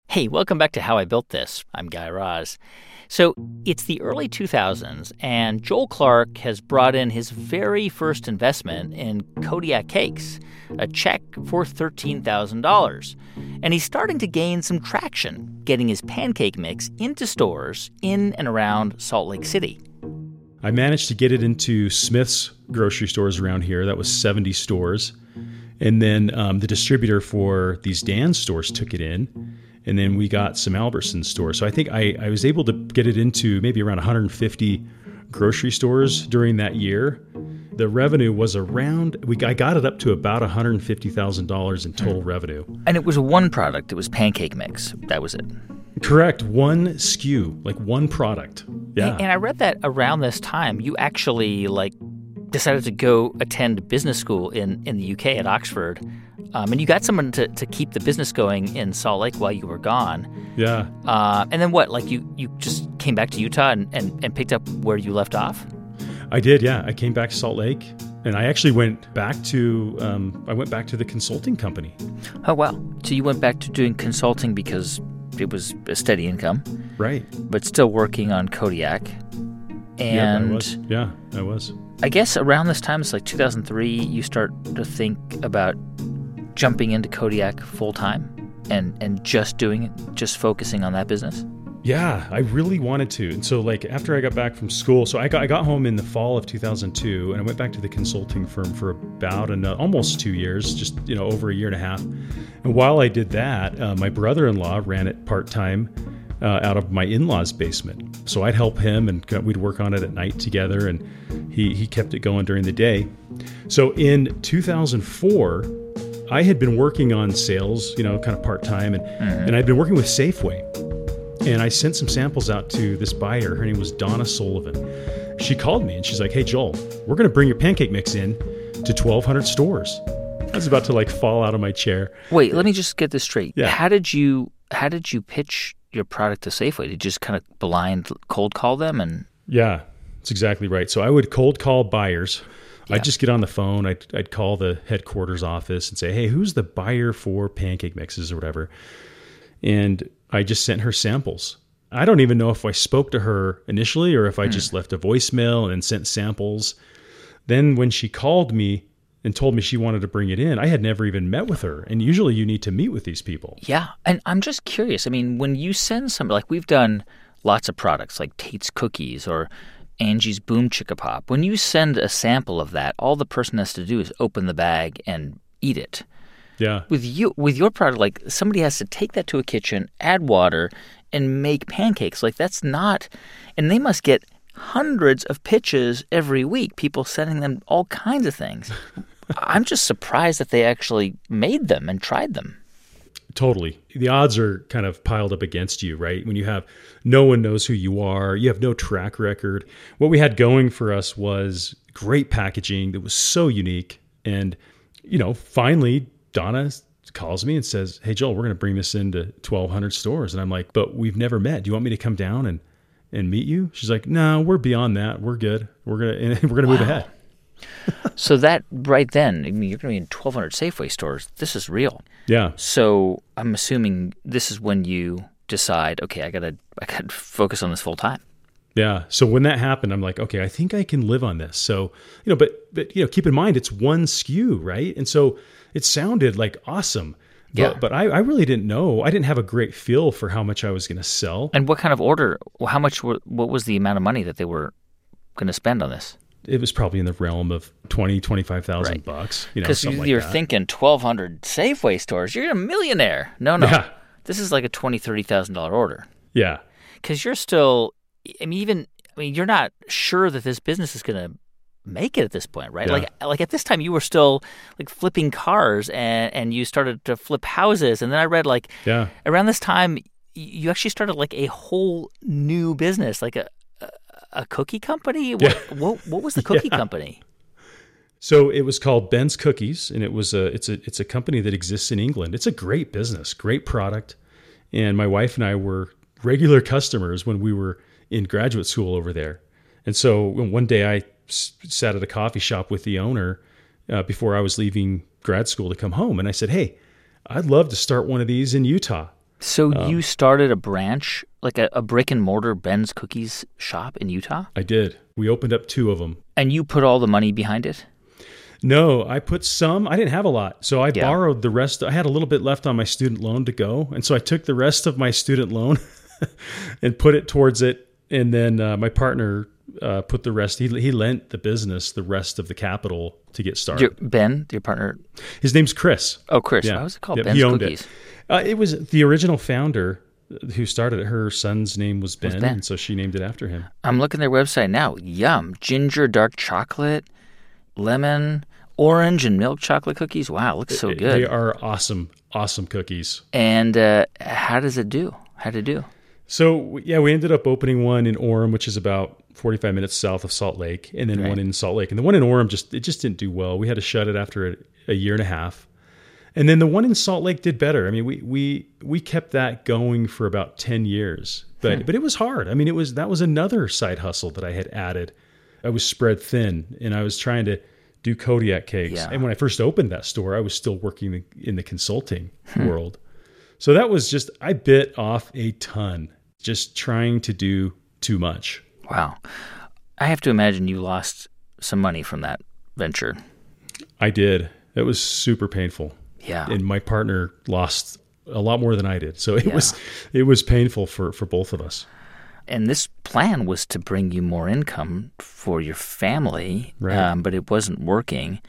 Hey, welcome back to How I Built This. I'm Guy Raz. So it's the early two thousands, and Joel Clark has brought in his very first investment in Kodiak Cakes, a check for thirteen thousand dollars. And he's starting to gain some traction, getting his pancake mix into stores in and around Salt Lake City. I managed to get it into Smith's grocery stores around here. That was seventy stores. And then um, the distributor for these Dan stores took it in. And then we got some Albertson stores. So I think I, I was able to get it into maybe around one hundred fifty grocery stores during that year. The revenue was around, we I got it up to about one hundred fifty thousand dollars in total revenue. And it was one product. It was pancake mix. That was it. Correct. One S K U, like one product. Yeah. And, and I read that around this time, you actually like decided to go attend business school in, in the U K at Oxford. Um, and you got someone to, to keep the business going in Salt Lake while you were gone. Yeah. Uh, and then what? Like you, you just came back to Utah and, and, and picked up where you left off? I did, yeah. I came back to Salt Lake, and I actually went back to um, I went back to the consulting company. Oh, wow. So you went back to doing consulting because it was a steady income. Right. But still working on Kodiak. And yeah, I was. Yeah, I was. I guess around this time, it's like two thousand three, you start to think about jumping into Kodiak full time and, and just doing it, just focusing on that business? Yeah, I really wanted to. And so like after I got back from school, so I got I got home in the fall of two thousand two, and I went back to the consulting firm for about an, uh, almost two years, just, you know, over a year and a half. And while I did that, uh, my brother-in-law ran it part-time uh, out of my in-laws' basement. So I'd help him, and we'd work on it at night together, and he, he kept it going during the day. So in two thousand four, I had been working on sales, you know, kind of part-time, and, mm-hmm. and I'd been working with Safeway. And I sent some samples out to this buyer. Her name was Donna Sullivan. She called me and she's like, "Hey, Joel, we're going to bring your pancake mix in to twelve hundred stores." I was about to like fall out of my chair. Wait, let me just get this straight. Yeah. How did you how did you pitch your product to Safeway? Did you just kind of blind cold call them? And Yeah, that's exactly right. So I would cold call buyers. Yeah. I'd just get on the phone. I'd, I'd call the headquarters office and say, "Hey, who's the buyer for pancake mixes or whatever?" And I just sent her samples. I don't even know if I spoke to her initially or if I mm. just left a voicemail and then sent samples. Then when she called me and told me she wanted to bring it in, I had never even met with her. And usually you need to meet with these people. Yeah. And I'm just curious. I mean, when you send something, like we've done lots of products like Tate's Cookies or Angie's Boom Chicka Pop. When you send a sample of that, all the person has to do is open the bag and eat it. Yeah. With you, with your product, like somebody has to take that to a kitchen, add water, and make pancakes. Like that's not, and they must get hundreds of pitches every week. People sending them all kinds of things. I'm just surprised that they actually made them and tried them. Totally. The odds are kind of piled up against you, right? When you have no one knows who you are, you have no track record. What we had going for us was great packaging that was so unique. And, you know, finally, Donna calls me and says, "Hey, Joel, we're going to bring this into twelve hundred stores." And I'm like, "But we've never met. Do you want me to come down and, and meet you?" She's like, "No, we're beyond that. We're good. We're going to we're going to wow. move ahead." So that right then, I mean, you're going to be in twelve hundred Safeway stores. This is real. Yeah. So I'm assuming this is when you decide, okay, I got to I got to focus on this full time. Yeah. So when that happened, I'm like, okay, I think I can live on this. So, you know, but, but, you know, keep in mind, it's one S K U, right? And so it sounded like awesome. Yeah. But, but I, I really didn't know. I didn't have a great feel for how much I was going to sell. And what kind of order, how much, were, what was the amount of money that they were going to spend on this? It was probably in the realm of twenty, twenty-five thousand right. bucks. You know, because something you're like that. thinking twelve hundred Safeway stores, you're a millionaire. No, no. Yeah. This is like a twenty thousand dollars, thirty thousand dollars order. Yeah. Because you're still, I mean, even, I mean, you're not sure that this business is going to make it at this point, right? Yeah. Like, like at this time, you were still like flipping cars, and, and you started to flip houses. And then I read like yeah. around this time, you actually started like a whole new business, like a a, a cookie company. What, Yeah. what what was the cookie Yeah. company? So it was called Ben's Cookies, and it was a it's a it's a company that exists in England. It's a great business, great product, and my wife and I were regular customers when we were in graduate school over there. And so one day I s- sat at a coffee shop with the owner uh, before I was leaving grad school to come home, and I said, "Hey, I'd love to start one of these in Utah." So Um, you started a branch, like a, a brick and mortar Ben's Cookies shop in Utah? I did. We opened up two of them. And you put all the money behind it? No, I put some. I didn't have a lot. So I Yeah. borrowed the rest. I had a little bit left on my student loan to go. And so I took the rest of my student loan and put it towards it. And then uh, my partner uh, put the rest. He, he lent the business the rest of the capital to get started. Your, Ben, your partner? His name's Chris. Oh, Chris. Yeah. Why was it called Yep, Ben's he owned Cookies? It. Uh, it was the original founder who started it. Her son's name was Ben, Was Ben. and so she named it after him. I'm looking at their website now. Yum. Ginger dark chocolate, lemon, orange, and milk chocolate cookies. Wow, looks so good. They are awesome, awesome cookies. And uh, how does it do? How did it do? So, yeah, we ended up opening one in Orem, which is about forty-five minutes south of Salt Lake, and then Right. one in Salt Lake. And the one in Orem, just it just didn't do well. We had to shut it after a, a year and a half. And then the one in Salt Lake did better. I mean, we we we kept that going for about ten years. But Hmm. but it was hard. I mean, it was that was another side hustle that I had added. I was spread thin, and I was trying to do Kodiak cakes. Yeah. And when I first opened that store, I was still working in the consulting Hmm. world. So that was just, I bit off a ton, just trying to do too much. Wow. I have to imagine you lost some money from that venture. I did. That was super painful. Yeah. And my partner lost a lot more than I did. So it Yeah. was it was painful for, for both of us. And this plan was to bring you more income for your family, Right. um, but it wasn't working.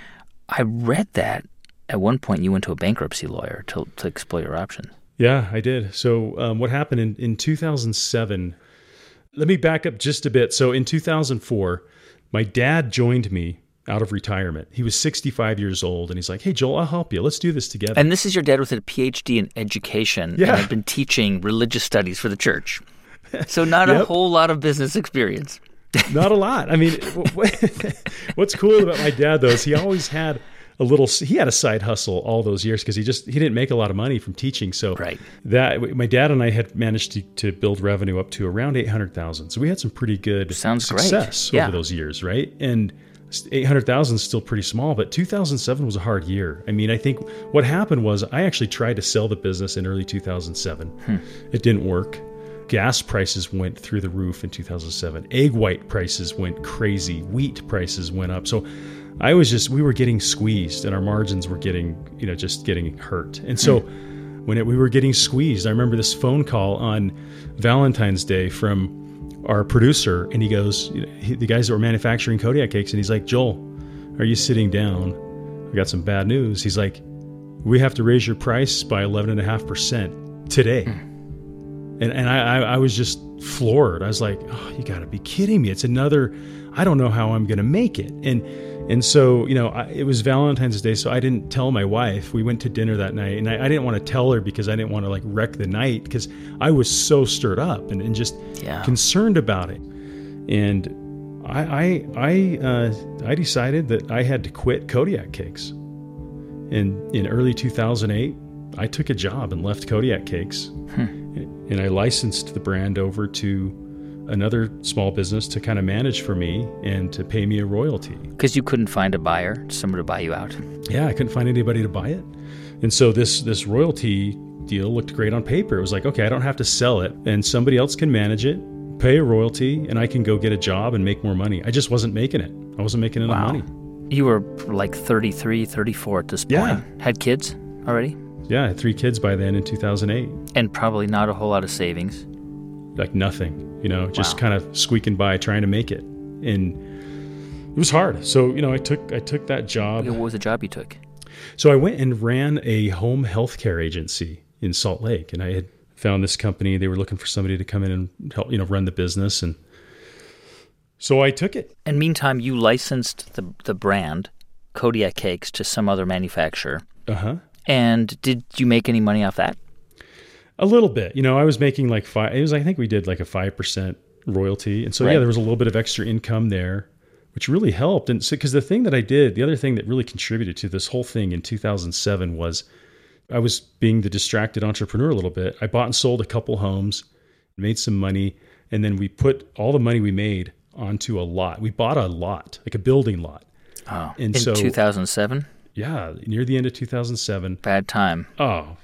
I read that at one point you went to a bankruptcy lawyer to, to explore your options. Yeah, I did. So um, what happened in, in two thousand seven, let me back up just a bit. So in two thousand four, my dad joined me out of retirement. He was sixty-five years old, and he's like, hey, Joel, I'll help you. Let's do this together. And this is your dad with a P H D in education Yeah. and had been teaching religious studies for the church. So not a Yep. whole lot of business experience. Not a lot. I mean, what's cool about my dad, though, is he always had a little, he had a side hustle all those years because he just, he didn't make a lot of money from teaching. So Right. that, my dad and I had managed to, to build revenue up to around eight hundred thousand. So we had some pretty good Sounds great. success Yeah. over those years, right? And eight hundred thousand is still pretty small, but two thousand seven was a hard year. I mean, I think what happened was I actually tried to sell the business in early two thousand seven. Hmm. It didn't work. Gas prices went through the roof in two thousand seven. Egg white prices went crazy. Wheat prices went up. So I was just, we were getting squeezed and our margins were getting, you know, just getting hurt. And so when it, we were getting squeezed, I remember this phone call on Valentine's Day from our producer, and he goes, you know, he, the guys that were manufacturing Kodiak cakes, and he's like, Joel, are you sitting down? We got some bad news. He's like, we have to raise your price by eleven and a half percent today. And and I, I, I was just floored. I was like, oh, you got to be kidding me. It's another, I don't know how I'm going to make it. And and so, you know, I, it was Valentine's Day, so I didn't tell my wife. We went to dinner that night, and I, I didn't want to tell her because I didn't want to like wreck the night because I was so stirred up and, and just Yeah. concerned about it. And I I I, uh, I decided that I had to quit Kodiak Cakes. And in early two thousand eight, I took a job and left Kodiak Cakes. And I licensed the brand over to another small business to kind of manage for me and to pay me a royalty. Because you couldn't find a buyer, someone to buy you out. Yeah, I couldn't find anybody to buy it. And so this this royalty deal looked great on paper. It was like, okay, I don't have to sell it, and somebody else can manage it, pay a royalty, and I can go get a job and make more money. I just wasn't making it. I wasn't making enough Wow. money. You were like thirty-three, thirty-four at this point. Yeah. Had kids already? Yeah, I had three kids by then in two thousand eight. And probably not a whole lot of savings. Like nothing, you know, just Wow. kind of squeaking by trying to make it. And it was hard. So, you know, I took I took that job. What was the job you took? So I went and ran a home healthcare agency in Salt Lake, and I had found this company. They were looking for somebody to come in and help, you know, run the business. And so I took it. And meantime, you licensed the the brand, Kodiak Cakes, to some other manufacturer. Uh-huh. And did you make any money off that? A little bit. You know, I was making like five, it was, I think we did like a five percent royalty. And so, Right. yeah, there was a little bit of extra income there, which really helped. And so, because the thing that I did, the other thing that really contributed to this whole thing in two thousand seven was I was being the distracted entrepreneur a little bit. I bought and sold a couple homes, made some money, and then we put all the money we made onto a lot. We bought a lot, like a building lot. Oh, And in so- two thousand seven? Yeah, near the end of two thousand seven. Bad time. Oh,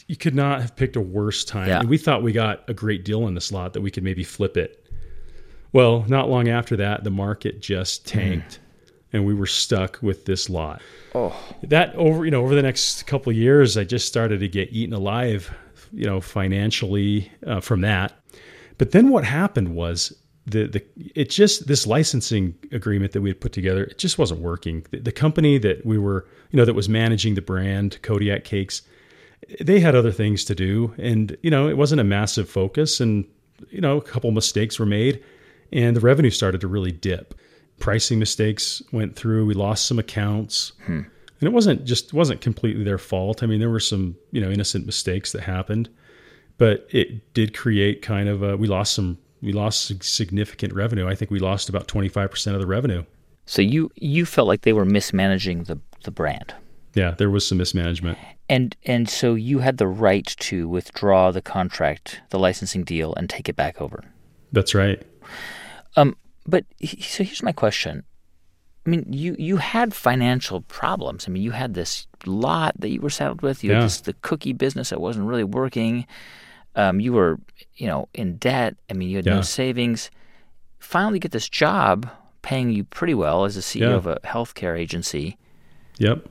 you could not have picked a worse time. Yeah. And we thought we got a great deal on this lot that we could maybe flip it. Well, not long after that, the market just tanked, mm. and we were stuck with this lot. Oh, that over you know over the next couple of years, I just started to get eaten alive, you know, financially uh, from that. But then what happened was the the it just this licensing agreement that we had put together, it just wasn't working. The, the company that we were you know that was managing the brand Kodiak Cakes, they had other things to do, and you know it wasn't a massive focus, and you know a couple mistakes were made. And the revenue started to really dip. Pricing mistakes went through. We lost some accounts. Hmm. And it wasn't just wasn't completely their fault. I mean, there were some, you know, innocent mistakes that happened, but it did create kind of a, we lost some, we lost significant revenue. I think we lost about twenty-five percent of the revenue. So you, you felt like they were mismanaging the, the brand. Yeah, there was some mismanagement. And and so you had the right to withdraw the contract, the licensing deal, and take it back over. That's right. Um, but so here's my question. I mean, you, you had financial problems. I mean, you had this lot that you were saddled with. You yeah. had this, the cookie business that wasn't really working. Um, you were, you know, in debt. I mean, you had yeah. no savings. Finally get this job paying you pretty well as a C E O yeah. of a healthcare agency. Yep.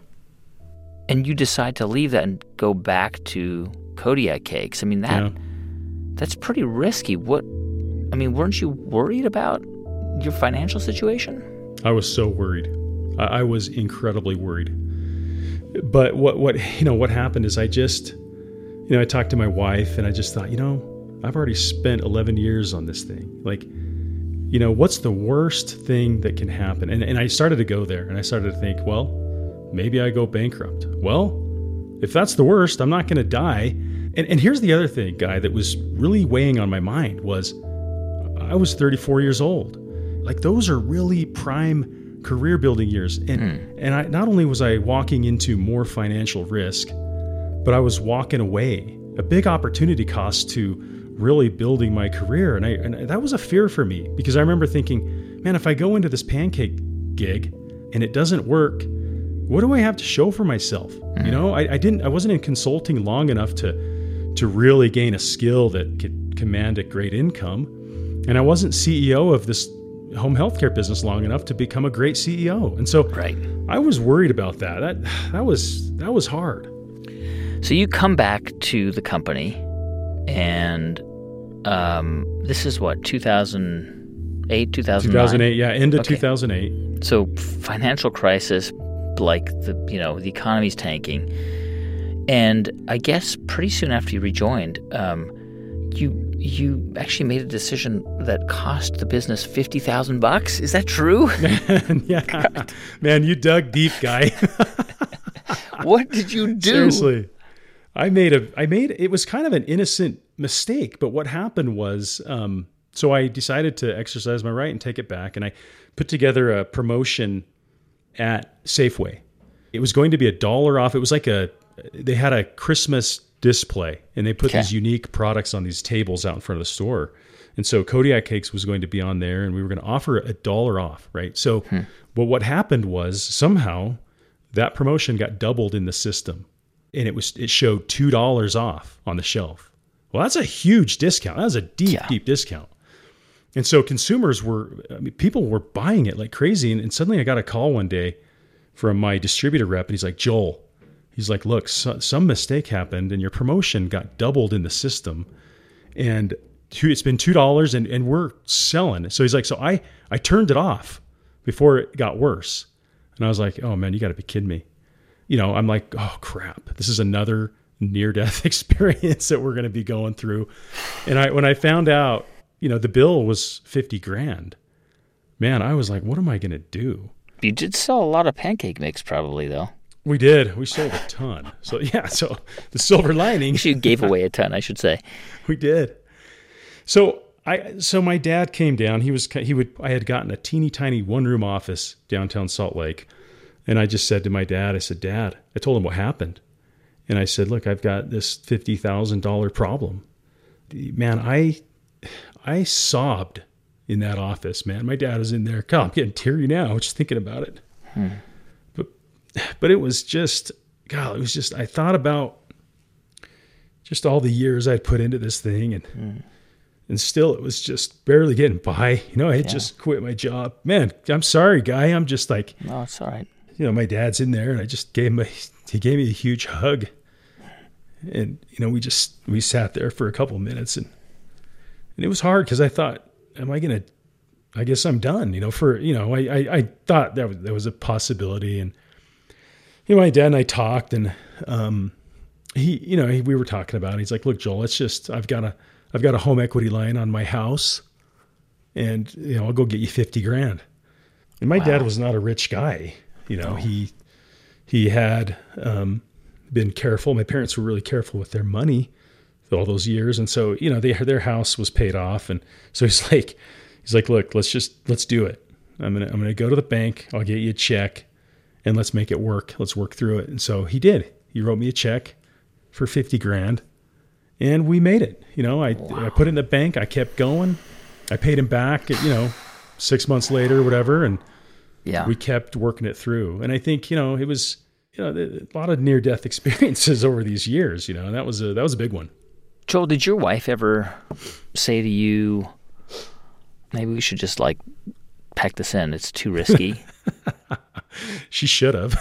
And you decide to leave that and go back to Kodiak Cakes. I mean, that yeah. that's pretty risky. What? I mean, weren't you worried about your financial situation? I was so worried. I, I was incredibly worried. But what, what, you know, what happened is I just, you know, I talked to my wife and I just thought, you know, I've already spent eleven years on this thing. Like, you know, what's the worst thing that can happen? And, and I started to go there and I started to think, well, maybe I go bankrupt. Well, if that's the worst, I'm not going to die. And, and here's the other thing, Guy, that was really weighing on my mind was, I was thirty-four years old. Like those are really prime career building years. And mm. and I not only was I walking into more financial risk, but I was walking away a big opportunity cost to really building my career. And I and that was a fear for me because I remember thinking, man, if I go into this pancake gig and it doesn't work, what do I have to show for myself? Mm. You know, I, I didn't I wasn't in consulting long enough to to really gain a skill that could command a great income. And I wasn't C E O of this home healthcare business long enough to become a great C E O. And so right. I was worried about that. That that was that was hard. So you come back to the company, and um, this is what, two thousand eight, two thousand nine? two thousand eight, yeah, end of okay. two thousand eight. So financial crisis, like the you know the economy's tanking, and I guess pretty soon after you rejoined, um, you. You actually made a decision that cost the business fifty thousand bucks. Is that true? yeah, God. Man, you dug deep, Guy. What did you do? Seriously, I made a. I made it was kind of an innocent mistake, but what happened was, um, so I decided to exercise my right and take it back, and I put together a promotion at Safeway. It was going to be a dollar off. It was like a. They had a Christmas display, and they put okay. these unique products on these tables out in front of the store. And so Kodiak Cakes was going to be on there, and we were going to offer a dollar off, right? So, hmm. but what happened was somehow that promotion got doubled in the system, and it was it showed two dollars off on the shelf. Well, that's a huge discount. That was a deep, yeah. deep discount. And so consumers were, I mean, people were buying it like crazy. And, and suddenly I got a call one day from my distributor rep, and he's like, Joel, he's like, look, so, some mistake happened and your promotion got doubled in the system. And two, it's been two dollars and, and we're selling. So he's like, so I, I turned it off before it got worse. And I was like, oh man, you gotta be kidding me. You know, I'm like, oh crap, this is another near-death experience that we're going to be going through. And I, when I found out, you know, the bill was fifty grand, man, I was like, what am I going to do? You did sell a lot of pancake mix probably though. We did. We sold a ton. So yeah, so the silver lining. You gave away a ton, I should say. We did. So I, so my dad came down. He was, he would, I had gotten a teeny tiny one room office downtown Salt Lake. And I just said to my dad, I said, Dad, I told him what happened. And I said, look, I've got this fifty thousand dollars problem. Man, I, I sobbed in that office, man. My dad was in there. God, I'm getting teary now just thinking about it. Hmm. But, but it was just, God, it was just, I thought about, just all the years I'd put into this thing, and Mm. and still it was just barely getting by. You know, I had Yeah. just quit my job. Man, I'm sorry, guy. I'm just like, No, it's all right. you know, my dad's in there, and I just gave him a, he gave me a huge hug. And, you know, we just, we sat there for a couple of minutes, and, and it was hard because I thought, am I going to, I guess I'm done, you know, for, you know, I, I, I thought that was, that was a possibility. And, you know, my dad and I talked, and, um, he, you know, he, we were talking about it. He's like, look, Joel, it's just, I've got a, I've got a home equity line on my house, and, you know, I'll go get you fifty grand. And my Wow. dad was not a rich guy. You know, Oh. he, he had, um, been careful. My parents were really careful with their money all those years. And so, you know, they, their house was paid off. And so he's like, he's like, look, let's just, let's do it. I'm going to, I'm going to go to the bank. I'll get you a check, and let's make it work. Let's work through it. And so he did. He wrote me a check for fifty grand, and we made it. You know, I, Wow. I put it in the bank. I kept going. I paid him back, you know, six months later, whatever. And Yeah. we kept working it through. And I think, you know, it was, you know, a lot of near death experiences over these years, you know, and that was a, that was a big one. Joel, did your wife ever say to you, maybe we should just like pack this in, it's too risky? She should have.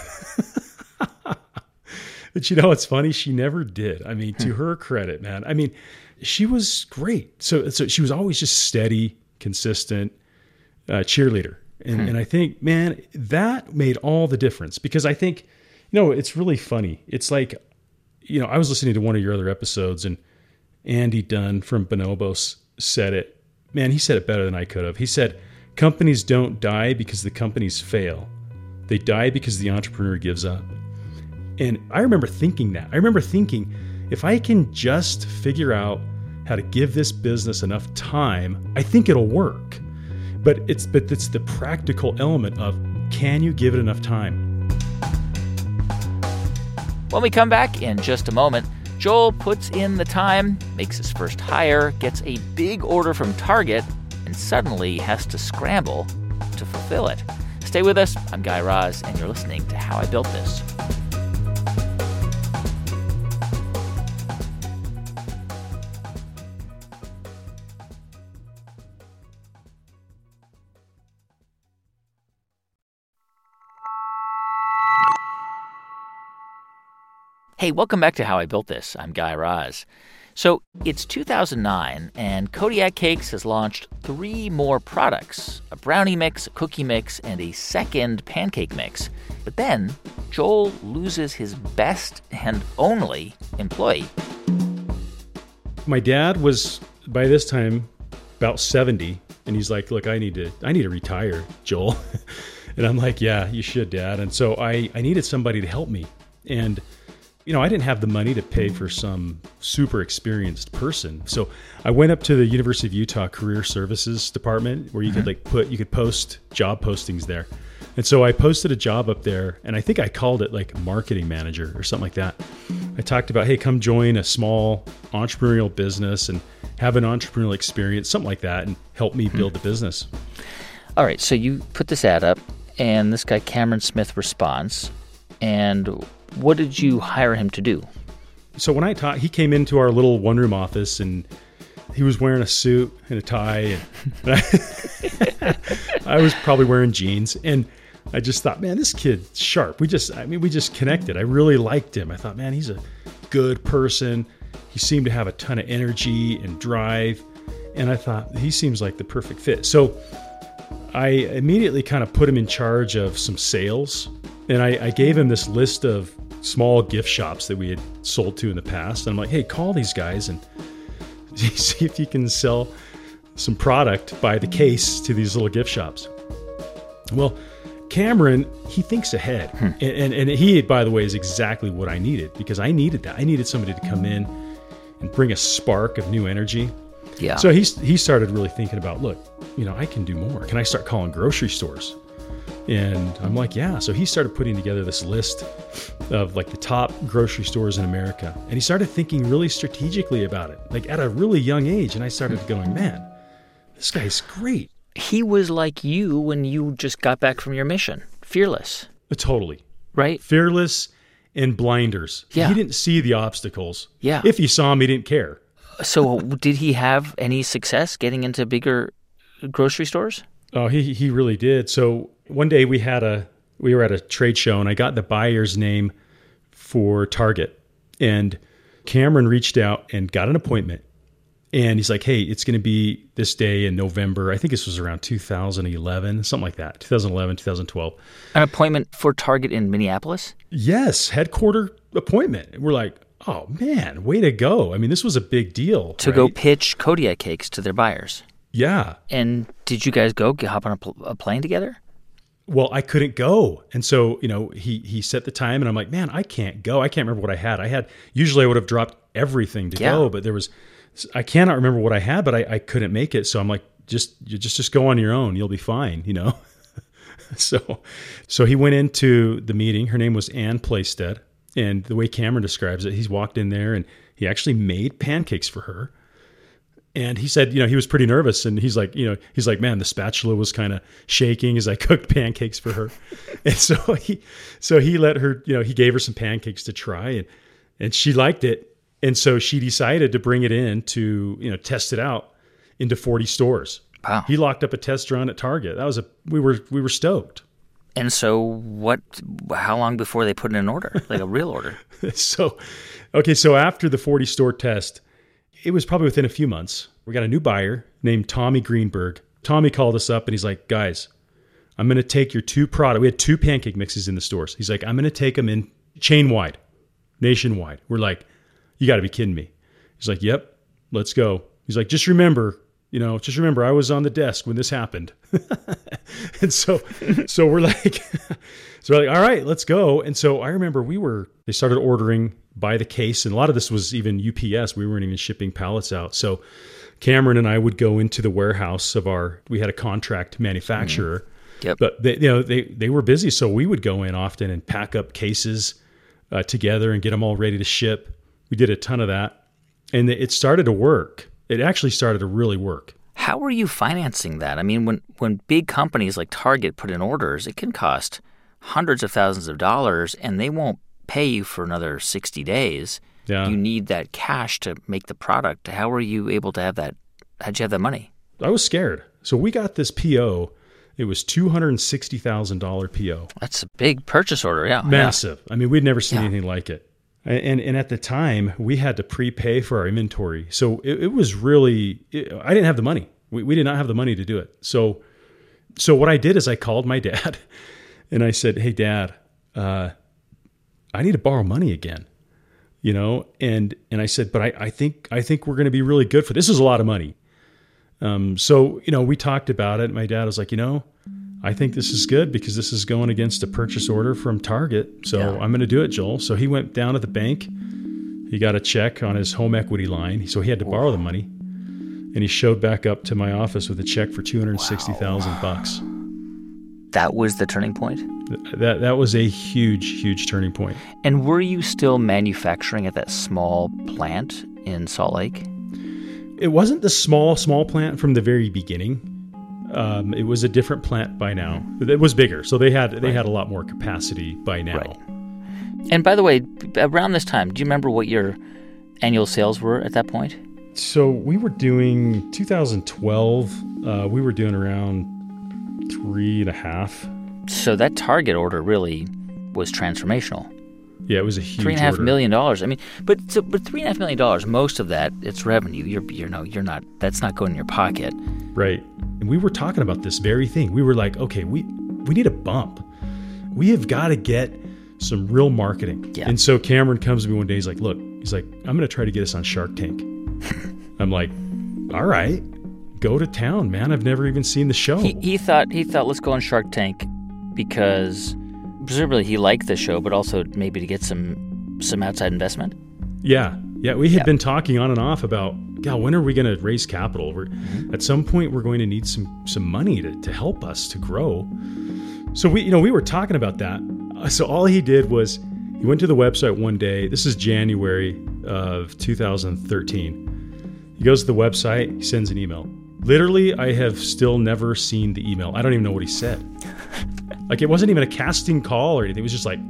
But you know, it's funny. She never did. I mean, to her credit, man, I mean, she was great. So, so she was always just steady, consistent, uh, cheerleader. And, Hmm. and I think, man, that made all the difference, because I think, you know, it's really funny. It's like, you know, I was listening to one of your other episodes, and Andy Dunn from Bonobos said it. Man, he said it better than I could have. He said, companies don't die because the companies fail. They die because the entrepreneur gives up. And I remember thinking that. I remember thinking, if I can just figure out how to give this business enough time, I think it'll work. But it's but it's the practical element of, can you give it enough time? When we come back in just a moment, Joel puts in the time, makes his first hire, gets a big order from Target, and suddenly has to scramble to fulfill it. Stay with us. I'm Guy Raz, and you're listening to How I Built This. Hey, welcome back to How I Built This. I'm Guy Raz. So it's two thousand nine, and Kodiak Cakes has launched three more products, a brownie mix, a cookie mix, and a second pancake mix. But then Joel loses his best and only employee. My dad was, by this time, about seventy, and he's like, look, I need to I need to retire, Joel. And I'm like, yeah, you should, Dad. And so I, I needed somebody to help me. And you know, I didn't have the money to pay for some super experienced person. So I went up to the University of Utah Career Services Department, where you could like put, you could post job postings there. And so I posted a job up there, and I think I called it like marketing manager or something like that. I talked about, hey, come join a small entrepreneurial business and have an entrepreneurial experience, something like that, and help me build the business. All right, so you put this ad up, and this guy Cameron Smith responds, and what did you hire him to do? So when I talked, he came into our little one-room office, and he was wearing a suit and a tie, and I, I was probably wearing jeans, and I just thought, man, this kid's sharp. We just, I mean, we just connected. I really liked him. I thought, man, he's a good person. He seemed to have a ton of energy and drive, and I thought, he seems like the perfect fit. So I immediately kind of put him in charge of some sales, and I, I gave him this list of small gift shops that we had sold to in the past. And I'm like, hey, call these guys and see if you can sell some product by the case to these little gift shops. Well, Cameron, he thinks ahead. Hmm. And, and, and he, by the way, is exactly what I needed, because I needed that. I needed somebody to come in and bring a spark of new energy. Yeah. So he, he started really thinking about, look, you know, I can do more. Can I start calling grocery stores? And I'm like, yeah. So he started putting together this list of like the top grocery stores in America. And he started thinking really strategically about it, like at a really young age. And I started going, man, this guy's great. He was like you when you just got back from your mission, fearless. Uh, Totally. Right? Fearless and blinders. Yeah. He didn't see the obstacles. Yeah. If he saw them, he didn't care. So did he have any success getting into bigger grocery stores? Oh, he he really did. So one day we had a we were at a trade show, and I got the buyer's name for Target, and Cameron reached out and got an appointment. And he's like, hey, it's going to be this day in November. I think this was around two thousand eleven, something like that, two thousand eleven, two thousand twelve. An appointment for Target in Minneapolis? Yes, headquarter appointment. We're like, oh, man, way to go. I mean, this was a big deal. To right? go pitch Kodiak cakes to their buyers. Yeah. And did you guys go get, hop on a, pl- a plane together? Well, I couldn't go. And so, you know, he he set the time, and I'm like, man, I can't go. I can't remember what I had. I had, usually I would have dropped everything to yeah. go, but there was, I cannot remember what I had, but I, I couldn't make it. So I'm like, just, you just, just go on your own. You'll be fine, you know? so, so he went into the meeting. Her name was Ann Plastead. And the way Cameron describes it, he's walked in there and he actually made pancakes for her. And he said, you know, he was pretty nervous, and he's like, you know, he's like, man, the spatula was kind of shaking as I cooked pancakes for her. And so he, so he let her, you know, he gave her some pancakes to try, and, and she liked it. And so she decided to bring it in to, you know, test it out into forty stores. Wow. He locked up a test run at Target. That was a, we were, we were stoked. And so what, how long before they put in an order, like a real order? so, okay. So after the forty store test, it was probably within a few months. We got a new buyer named Tommy Greenberg. Tommy called us up and he's like, guys, I'm going to take your two products. We had two pancake mixes in the stores. He's like, I'm going to take them in chain wide, nationwide. We're like, you got to be kidding me. He's like, yep, let's go. He's like, just remember, you know, just remember I was on the desk when this happened. and so, so we're like, so we're like, all right, let's go. And so I remember we were, they started ordering by the case. And a lot of this was even U P S. We weren't even shipping pallets out. So Cameron and I would go into the warehouse of our, we had a contract manufacturer, mm-hmm. Yep. but they, you know, they, they were busy. So we would go in often and pack up cases uh, together and get them all ready to ship. We did a ton of that, and it started to work. It actually started to really work. How are you financing that? I mean, when, when big companies like Target put in orders, it can cost hundreds of thousands of dollars, and they won't pay you for another sixty days. Yeah. You need that cash to make the product. How were you able to have that? How'd you have that money? I was scared. So we got this P O. It was two hundred sixty thousand dollars P O. That's a big purchase order, yeah. Massive. Yeah. I mean, we'd never seen yeah. anything like it. And and at the time, we had to prepay for our inventory. So it, it was really, it, I didn't have the money. We, we did not have the money to do it. So so what I did is I called my dad and I said, hey, Dad, uh, I need to borrow money again. You know, and and I said, but I, I think I think we're going to be really good for this. This is a lot of money. Um, so, you know, we talked about it. My dad was like, you know, I think this is good because this is going against a purchase order from Target. So yeah. I'm going to do it, Joel. So he went down to the bank. He got a check on his home equity line. So he had to borrow the money. And he showed back up to my office with a check for two hundred sixty thousand wow. bucks. That was the turning point? That that was a huge, huge turning point. And were you still manufacturing at that small plant in Salt Lake? It wasn't the small, small plant from the very beginning. Um, it was a different plant by now. It was bigger, so they had they right. had a lot more capacity by now. Right. And by the way, around this time, do you remember what your annual sales were at that point? So we were doing two thousand twelve. Uh, we were doing around three and a half. So that Target order really was transformational. Yeah, it was a huge three and a half order. million dollars. I mean, but so, but three and a half million dollars. Most of that, it's revenue. You're you know you're not. That's not going in your pocket. Right. And we were talking about this very thing. We were like, okay, we we need a bump. We have got to get some real marketing. Yeah. And so Cameron comes to me one day. He's like, look, he's like, I'm going to try to get us on Shark Tank. I'm like, all right, go to town, man. I've never even seen the show. He, he thought he thought let's go on Shark Tank because presumably he liked the show, but also maybe to get some some outside investment. Yeah, yeah. We had yeah. been talking on and off about, God, when are we going to raise capital? We're, mm-hmm. At some point, we're going to need some some money to, to help us to grow. So we, you know, we were talking about that. So all he did was he went to the website one day. This is January of two thousand thirteen. He goes to the website. He sends an email. Literally, I have still never seen the email. I don't even know what he said. Like, it wasn't even a casting call or anything. It was just like,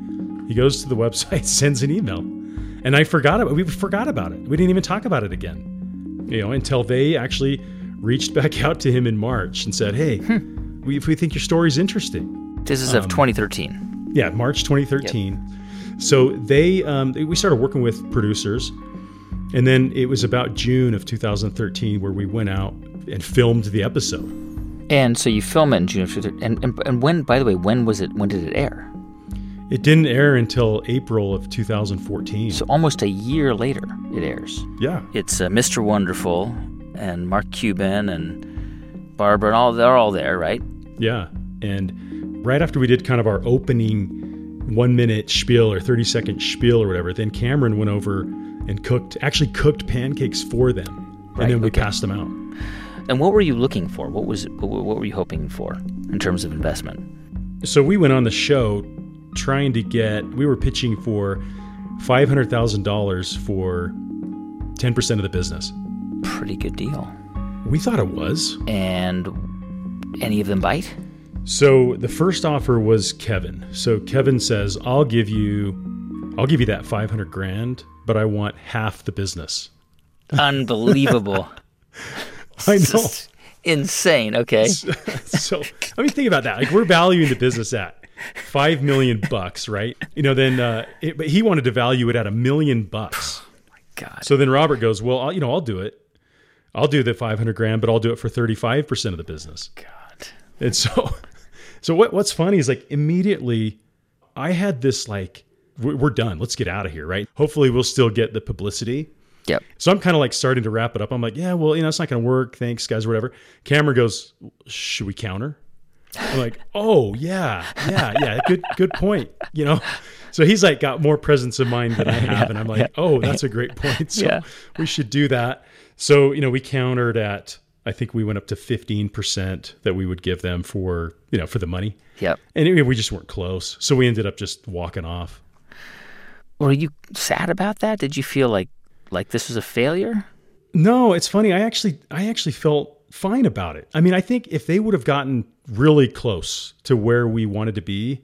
He goes to the website, sends an email. And I forgot about it. We forgot about it. We didn't even talk about it again, you know, until they actually reached back out to him in March and said, hey, hmm. we, we think your story's interesting. This is um, of twenty thirteen. Yeah, March twenty thirteen. Yep. So they, um, we started working with producers. And then it was about June of two thousand thirteen where we went out and filmed the episode. And so you film it in June of two thousand thirteen. And, and, and when, by the way, when was it, when did it air? It didn't air until April of two thousand fourteen. So almost a year later it airs. Yeah. It's uh, Mister Wonderful and Mark Cuban and Barbara and all, they're all there, right? Yeah. And right after we did kind of our opening one minute spiel or thirty second spiel or whatever, then Cameron went over and cooked, actually cooked pancakes for them. Right, and then we okay. passed them out. And what were you looking for? What was what were you hoping for in terms of investment? So we went on the show trying to get, we were pitching for five hundred thousand dollars for ten percent of the business. Pretty good deal. We thought it was. And any of them bite? So the first offer was Kevin. So Kevin says, I'll give you, I'll give you that five hundred grand, but I want half the business. Unbelievable. I know. Insane. Okay. So, so I mean, think about that. Like, we're valuing the business at five million bucks, right? You know, then, uh, it, but he wanted to value it at a million bucks. Oh my God. So then Robert goes, well, I'll, you know, I'll do it. I'll do the five hundred grand, but I'll do it for thirty-five percent of the business. God. And so, so what, what's funny is, like, immediately I had this, like, we're, we're done. Let's get out of here, right? Hopefully we'll still get the publicity. Yep. So I'm kind of like starting to wrap it up. I'm like, yeah, well, you know, it's not going to work. Thanks, guys, or whatever. Cameron goes, should we counter? I'm like, oh, yeah, yeah, yeah. Good, good point. You know, so he's like got more presence of mind than I have. Yeah, and I'm like, yeah. oh, that's a great point. So yeah. we should do that. So, you know, we countered at, I think we went up to fifteen percent that we would give them for, you know, for the money. Yep. And anyway, we just weren't close. So we ended up just walking off. Were you sad about that? Did you feel like, like this was a failure? No, it's funny. I actually, I actually felt fine about it. I mean, I think if they would have gotten really close to where we wanted to be,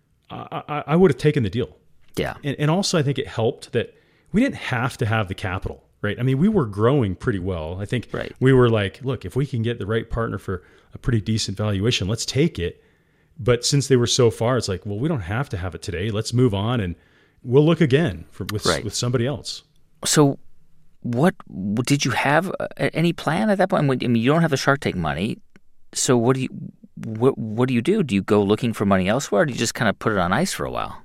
I, I, I would have taken the deal. Yeah. And, and also I think it helped that we didn't have to have the capital, right? I mean, we were growing pretty well. I think right. we were like, look, if we can get the right partner for a pretty decent valuation, let's take it. But since they were so far, it's like, well, we don't have to have it today. Let's move on and we'll look again for, with, right. with somebody else. So what did you have any plan at that point? I mean, you don't have the Shark Tank money. So what do you what what do you do? Do you go looking for money elsewhere, or do you just kind of put it on ice for a while?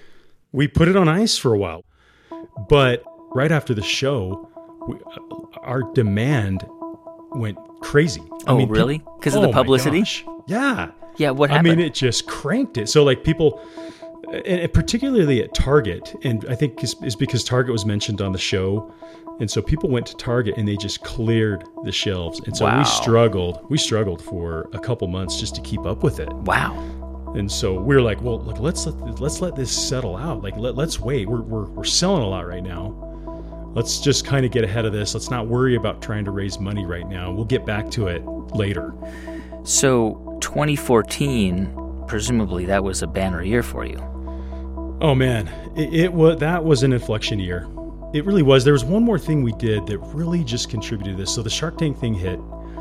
We put it on ice for a while. But right after the show, we, our demand went crazy. Oh, I mean, really? Because oh of the publicity? Yeah. Yeah, what happened? I mean, it just cranked it. So like people, and particularly at Target, and I think it's, it's because Target was mentioned on the show. And so people went to Target and they just cleared the shelves. And so wow. we struggled. We struggled for a couple months just to keep up with it. Wow. And so we were like, well, look, let's let, let's let this settle out. Like, let, let's wait. We're, we're, we're selling a lot right now. Let's just kind of get ahead of this. Let's not worry about trying to raise money right now. We'll get back to it later. So twenty fourteen, presumably that was a banner year for you. Oh man, it, it was, that was an inflection year. It really was. There was one more thing we did that really just contributed to this. So the Shark Tank thing hit,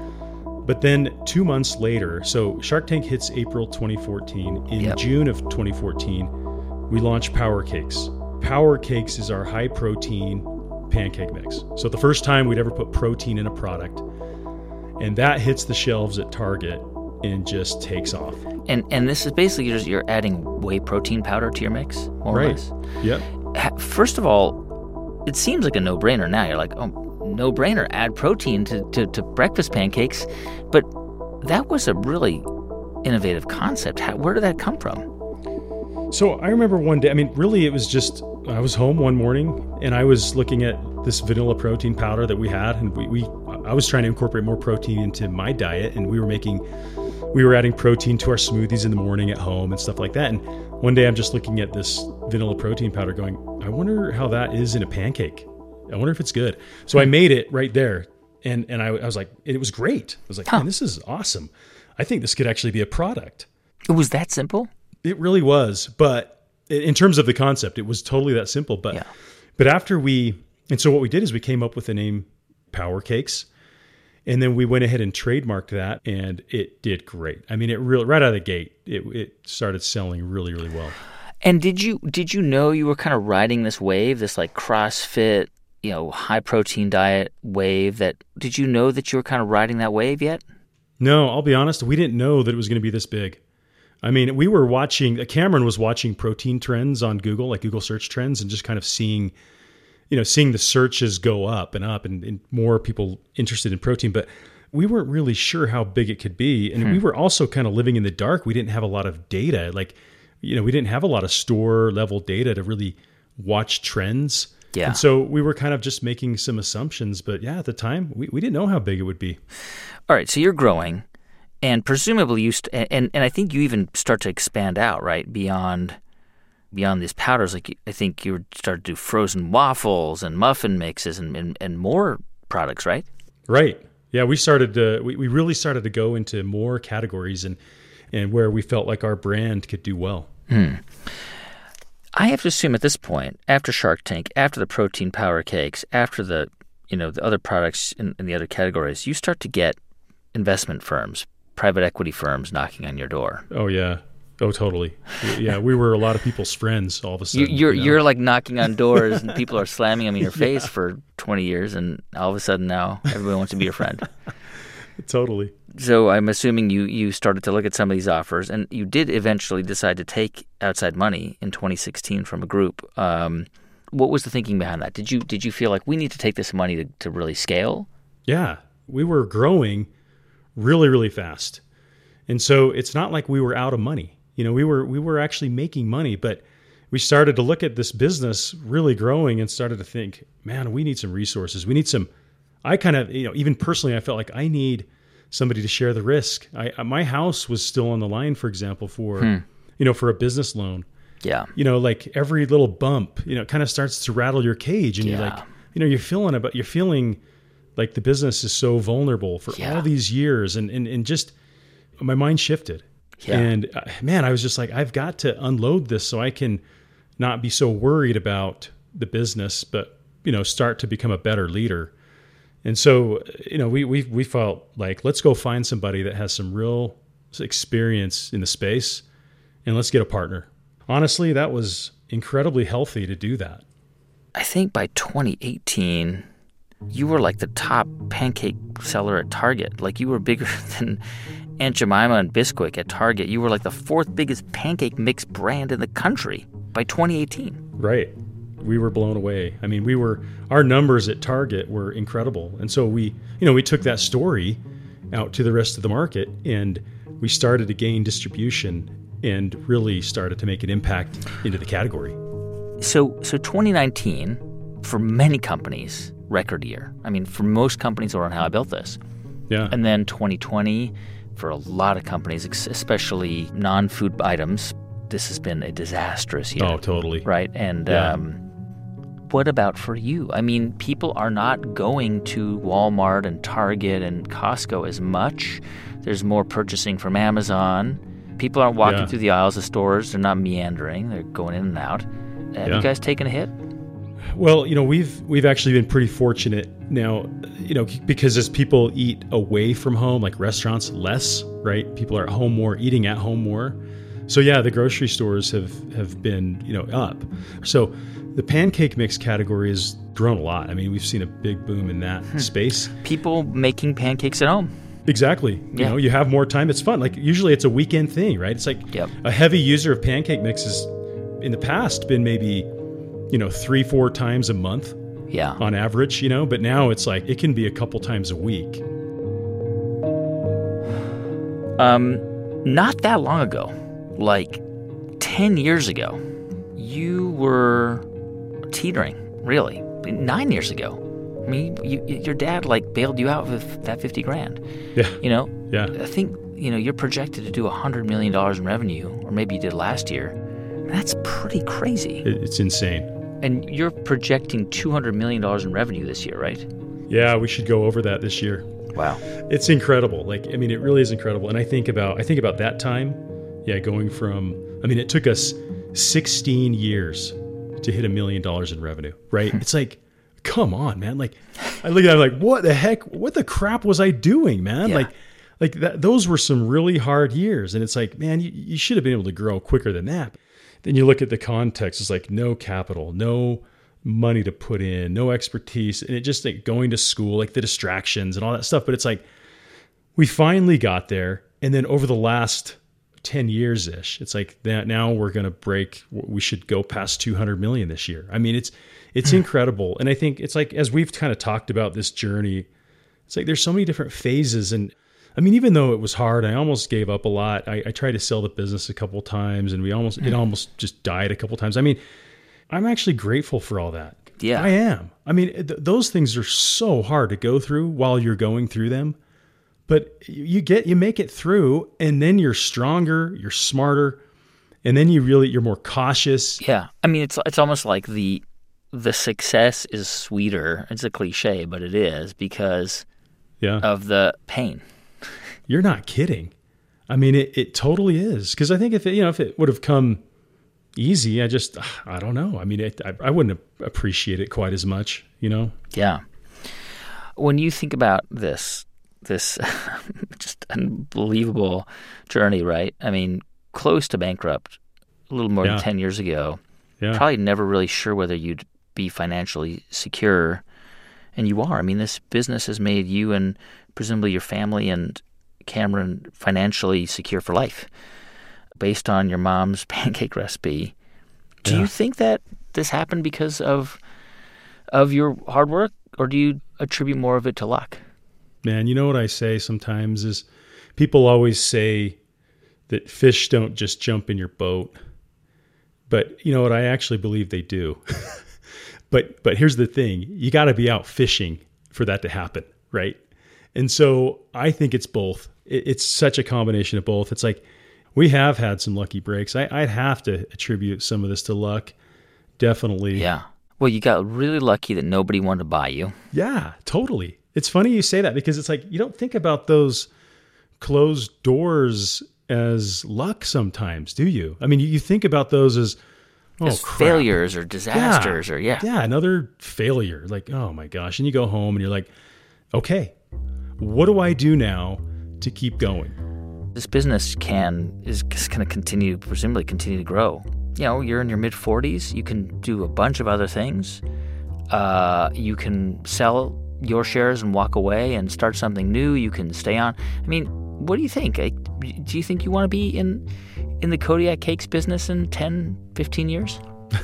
but then two months later, so Shark Tank hits April twenty fourteen. In yep. June of twenty fourteen, we launched Power Cakes. Power Cakes is our high protein pancake mix. So the first time we'd ever put protein in a product, and that hits the shelves at Target and just takes off. And and this is basically you're, you're adding whey protein powder to your mix, more right. or less. Yep. First of all, it seems like a no-brainer now. You're like, oh, no-brainer, add protein to, to, to breakfast pancakes. But that was a really innovative concept. How, where did that come from? So I remember one day, I mean, really it was just, I was home one morning and I was looking at this vanilla protein powder that we had. And we, we I was trying to incorporate more protein into my diet. And we were making, we were adding protein to our smoothies in the morning at home and stuff like that. And one day I'm just looking at this vanilla protein powder going, I wonder how that is in a pancake. I wonder if it's good. So I made it right there. And and I, I was like, it was great. I was like, huh. man, this is awesome. I think this could actually be a product. It was that simple? It really was. But in terms of the concept, it was totally that simple. But Yeah. but after we, and so what we did is we came up with the name Power Cakes. And then we went ahead and trademarked that, and it did great. I mean, it really, right out of the gate, it, it started selling really, really well. And did you did you know you were kind of riding this wave, this like CrossFit, you know, high protein diet wave? That did you know that you were kind of riding that wave yet? No, I'll be honest, we didn't know that it was going to be this big. I mean, we were watching, Cameron was watching protein trends on Google, like Google search trends, and just kind of seeing, you know, seeing the searches go up and up and, and more people interested in protein. But we weren't really sure how big it could be. And hmm. we were also kind of living in the dark. We didn't have a lot of data. Like, you know, we didn't have a lot of store level data to really watch trends. Yeah. And so we were kind of just making some assumptions. But yeah, at the time, we, we didn't know how big it would be. All right. So you're growing. And presumably you, st- and, and I think you even start to expand out, right, beyond beyond these powders. Like I think you started to do frozen waffles and muffin mixes and, and, and more products, right? Right. Yeah, we started to, we, we really started to go into more categories and, and where we felt like our brand could do well. Hmm. I have to assume at this point, after Shark Tank, after the protein Power Cakes, after the, you know, the other products in, in the other categories, you start to get investment firms, private equity firms knocking on your door. Oh, yeah. Oh, totally. Yeah, we were a lot of people's friends all of a sudden. You, you're you know? you're like knocking on doors and people are slamming them in your face yeah. for twenty years, and all of a sudden now everybody wants to be your friend. Totally. So I'm assuming you, you started to look at some of these offers, and you did eventually decide to take outside money in twenty sixteen from a group. Um, what was the thinking behind that? Did you did you feel like we need to take this money to, to really scale? Yeah, we were growing really, really fast. And so it's not like we were out of money. You know, we were we were actually making money, but we started to look at this business really growing and started to think, man, we need some resources. We need some, I kind of, you know, even personally, I felt like I need somebody to share the risk. I, my house was still on the line, for example, for, hmm. you know, for a business loan. Yeah. You know, like every little bump, you know, it kind of starts to rattle your cage and yeah. you're like, you know, you're feeling about, you're feeling like the business is so vulnerable for yeah. all these years. And, and, and just, my mind shifted. Yeah. And uh, man, I was just like, I've got to unload this so I can not be so worried about the business, but, you know, start to become a better leader. And so, you know, we, we, we felt like, let's go find somebody that has some real experience in the space and let's get a partner. Honestly, that was incredibly healthy to do that. I think by twenty eighteen, you were like the top pancake seller at Target. Like you were bigger than Aunt Jemima and Bisquick at Target. You were like the fourth biggest pancake mix brand in the country by twenty eighteen. Right. We were blown away. I mean, we were, our numbers at Target were incredible. And so we, you know, we took that story out to the rest of the market and we started to gain distribution and really started to make an impact into the category. So, so twenty nineteen, for many companies, record year. I mean, for most companies around How I Built This. Yeah. And then twenty twenty, for a lot of companies, especially non-food items, this has been a disastrous year. Oh, totally. Right? And yeah. um, what about for you? I mean, people are not going to Walmart and Target and Costco as much. There's more purchasing from Amazon. People aren't walking yeah. through the aisles of stores. They're not meandering. They're going in and out. Have yeah. you guys taken a hit? Well, you know, we've we've actually been pretty fortunate now, you know, because as people eat away from home, like restaurants, less, right? People are at home more, eating at home more. So yeah, the grocery stores have, have been, you know, up. So the pancake mix category has grown a lot. I mean, we've seen a big boom in that hmm. space. People making pancakes at home. Exactly. Yeah. You know, you have more time. It's fun. Like usually it's a weekend thing, right? It's like yep. a heavy user of pancake mixes in the past been maybe, you know, three, four times a month yeah. on average, you know, but now it's like it can be a couple times a week. Um, not that long ago, like ten years ago, you were teetering, really. Nine years ago. I mean, you, your dad like bailed you out with that fifty grand. Yeah. You know? Yeah. I think, you know, you're projected to do one hundred million dollars in revenue, or maybe you did last year. That's pretty crazy. It's insane. And you're projecting two hundred million dollars in revenue this year, right? Yeah, we should go over that this year. Wow. It's incredible. Like, I mean, it really is incredible. And I think about, I think about that time, yeah, going from, I mean, it took us sixteen years to hit a million dollars in revenue, right? It's like, come on, man. Like, I look at it, I'm like, what the heck? What the crap was I doing, man? Yeah. Like, like that, those were some really hard years. And it's like, man, you, you should have been able to grow quicker than that. Then you look at the context, it's like no capital, no money to put in, no expertise. And it just like going to school, like the distractions and all that stuff. But it's like, we finally got there. And then over the last ten years ish, it's like that now we're going to break, we should go past two hundred million this year. I mean, it's, it's incredible. And I think it's like, as we've kind of talked about this journey, it's like, there's so many different phases. And I mean, even though it was hard, I almost gave up a lot. I, I tried to sell the business a couple of times and we almost, mm. it almost just died a couple of times. I mean, I'm actually grateful for all that. Yeah, I am. I mean, th- those things are so hard to go through while you're going through them. But you get, you make it through and then you're stronger, you're smarter, and then you really, you're more cautious. Yeah. I mean, it's it's almost like the the success is sweeter. It's a cliche, but it is because yeah. of the pain. You're not kidding. I mean, it, it totally is. Because I think if it, you know, if it would have come easy, I just, I don't know. I mean, it, I, I wouldn't appreciate it quite as much, you know? Yeah. When you think about this, this just unbelievable journey, right? I mean, close to bankrupt a little more yeah. than ten years ago. Yeah. Probably never really sure whether you'd be financially secure. And you are. I mean, this business has made you and presumably your family and Cameron financially secure for life based on your mom's pancake recipe. Do yeah. you think that this happened because of of your hard work, or do you attribute more of it to luck? Man, you know what I say sometimes is people always say that fish don't just jump in your boat. But you know what? I actually believe they do. but but here's the thing. You got to be out fishing for that to happen, right? And so I think it's both. It, it's such a combination of both. It's like we have had some lucky breaks. I, I'd have to attribute some of this to luck. Definitely. Yeah. Well, you got really lucky that nobody wanted to buy you. Yeah, totally. It's funny you say that because it's like you don't think about those closed doors as luck sometimes, do you? I mean, you, you think about those as, oh, as crap. failures or disasters yeah. or yeah. Yeah, another failure. Like, oh my gosh. And you go home and you're like, okay, what do I do now to keep going? This business can is going to continue, presumably continue to grow. You know, you're in your mid forties. You can do a bunch of other things. Uh, you can sell your shares and walk away and start something new. You can stay on. I mean, what do you think? Like, do you think you want to be in in the Kodiak Cakes business in ten, fifteen years?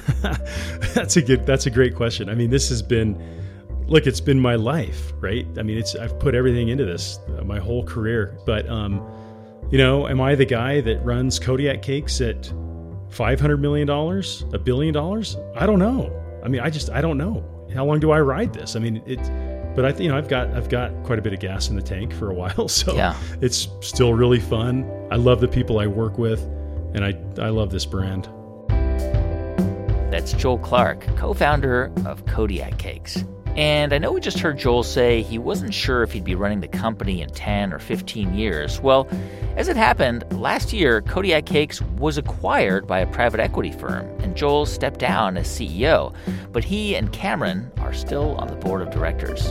That's a good. That's a great question. I mean, this has been, look, it's been my life, right? I mean, it's I've put everything into this, uh, my whole career. But um, you know, am I the guy that runs Kodiak Cakes at five hundred million dollars, a billion dollars? I don't know. I mean, I just I don't know. How long do I ride this? I mean, it's. But I, you know, I've got I've got quite a bit of gas in the tank for a while, so yeah. It's still really fun. I love the people I work with, and I I love this brand. That's Joel Clark, co-founder of Kodiak Cakes. And I know we just heard Joel say he wasn't sure if he'd be running the company in ten or fifteen years. Well, as it happened, last year, Kodiak Cakes was acquired by a private equity firm, and Joel stepped down as C E O. But he and Cameron are still on the board of directors.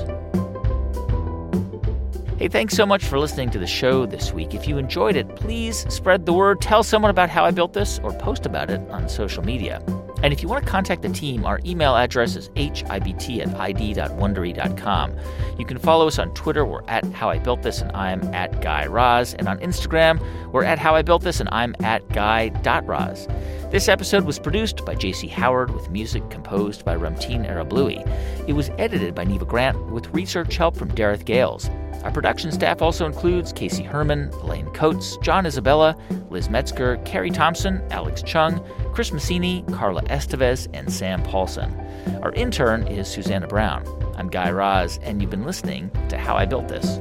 Hey, thanks so much for listening to the show this week. If you enjoyed it, please spread the word, tell someone about how I built this, or post about it on social media. And if you want to contact the team, our email address is hibt at id dot wondery dot com. You can follow us on Twitter. We're at How I Built This, and I'm at Guy Raz. And on Instagram, we're at How I Built This, and I'm at guy dot raz. This episode was produced by J C Howard with music composed by Ramtin Arablouei. It was edited by Neva Grant with research help from Dareth Gales. Our production staff also includes Casey Herman, Elaine Coates, John Isabella, Liz Metzger, Carrie Thompson, Alex Chung, Chris Massini, Carla Estevez, and Sam Paulson. Our intern is Susanna Brown. I'm Guy Raz, and you've been listening to How I Built This.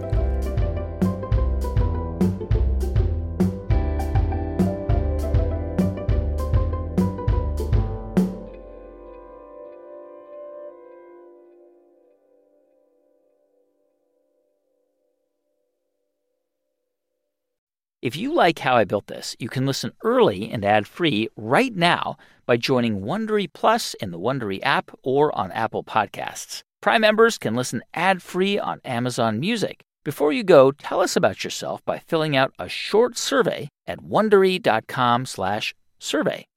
If you like How I Built This, you can listen early and ad-free right now by joining Wondery Plus in the Wondery app or on Apple Podcasts. Prime members can listen ad-free on Amazon Music. Before you go, tell us about yourself by filling out a short survey at Wondery dot com slash survey.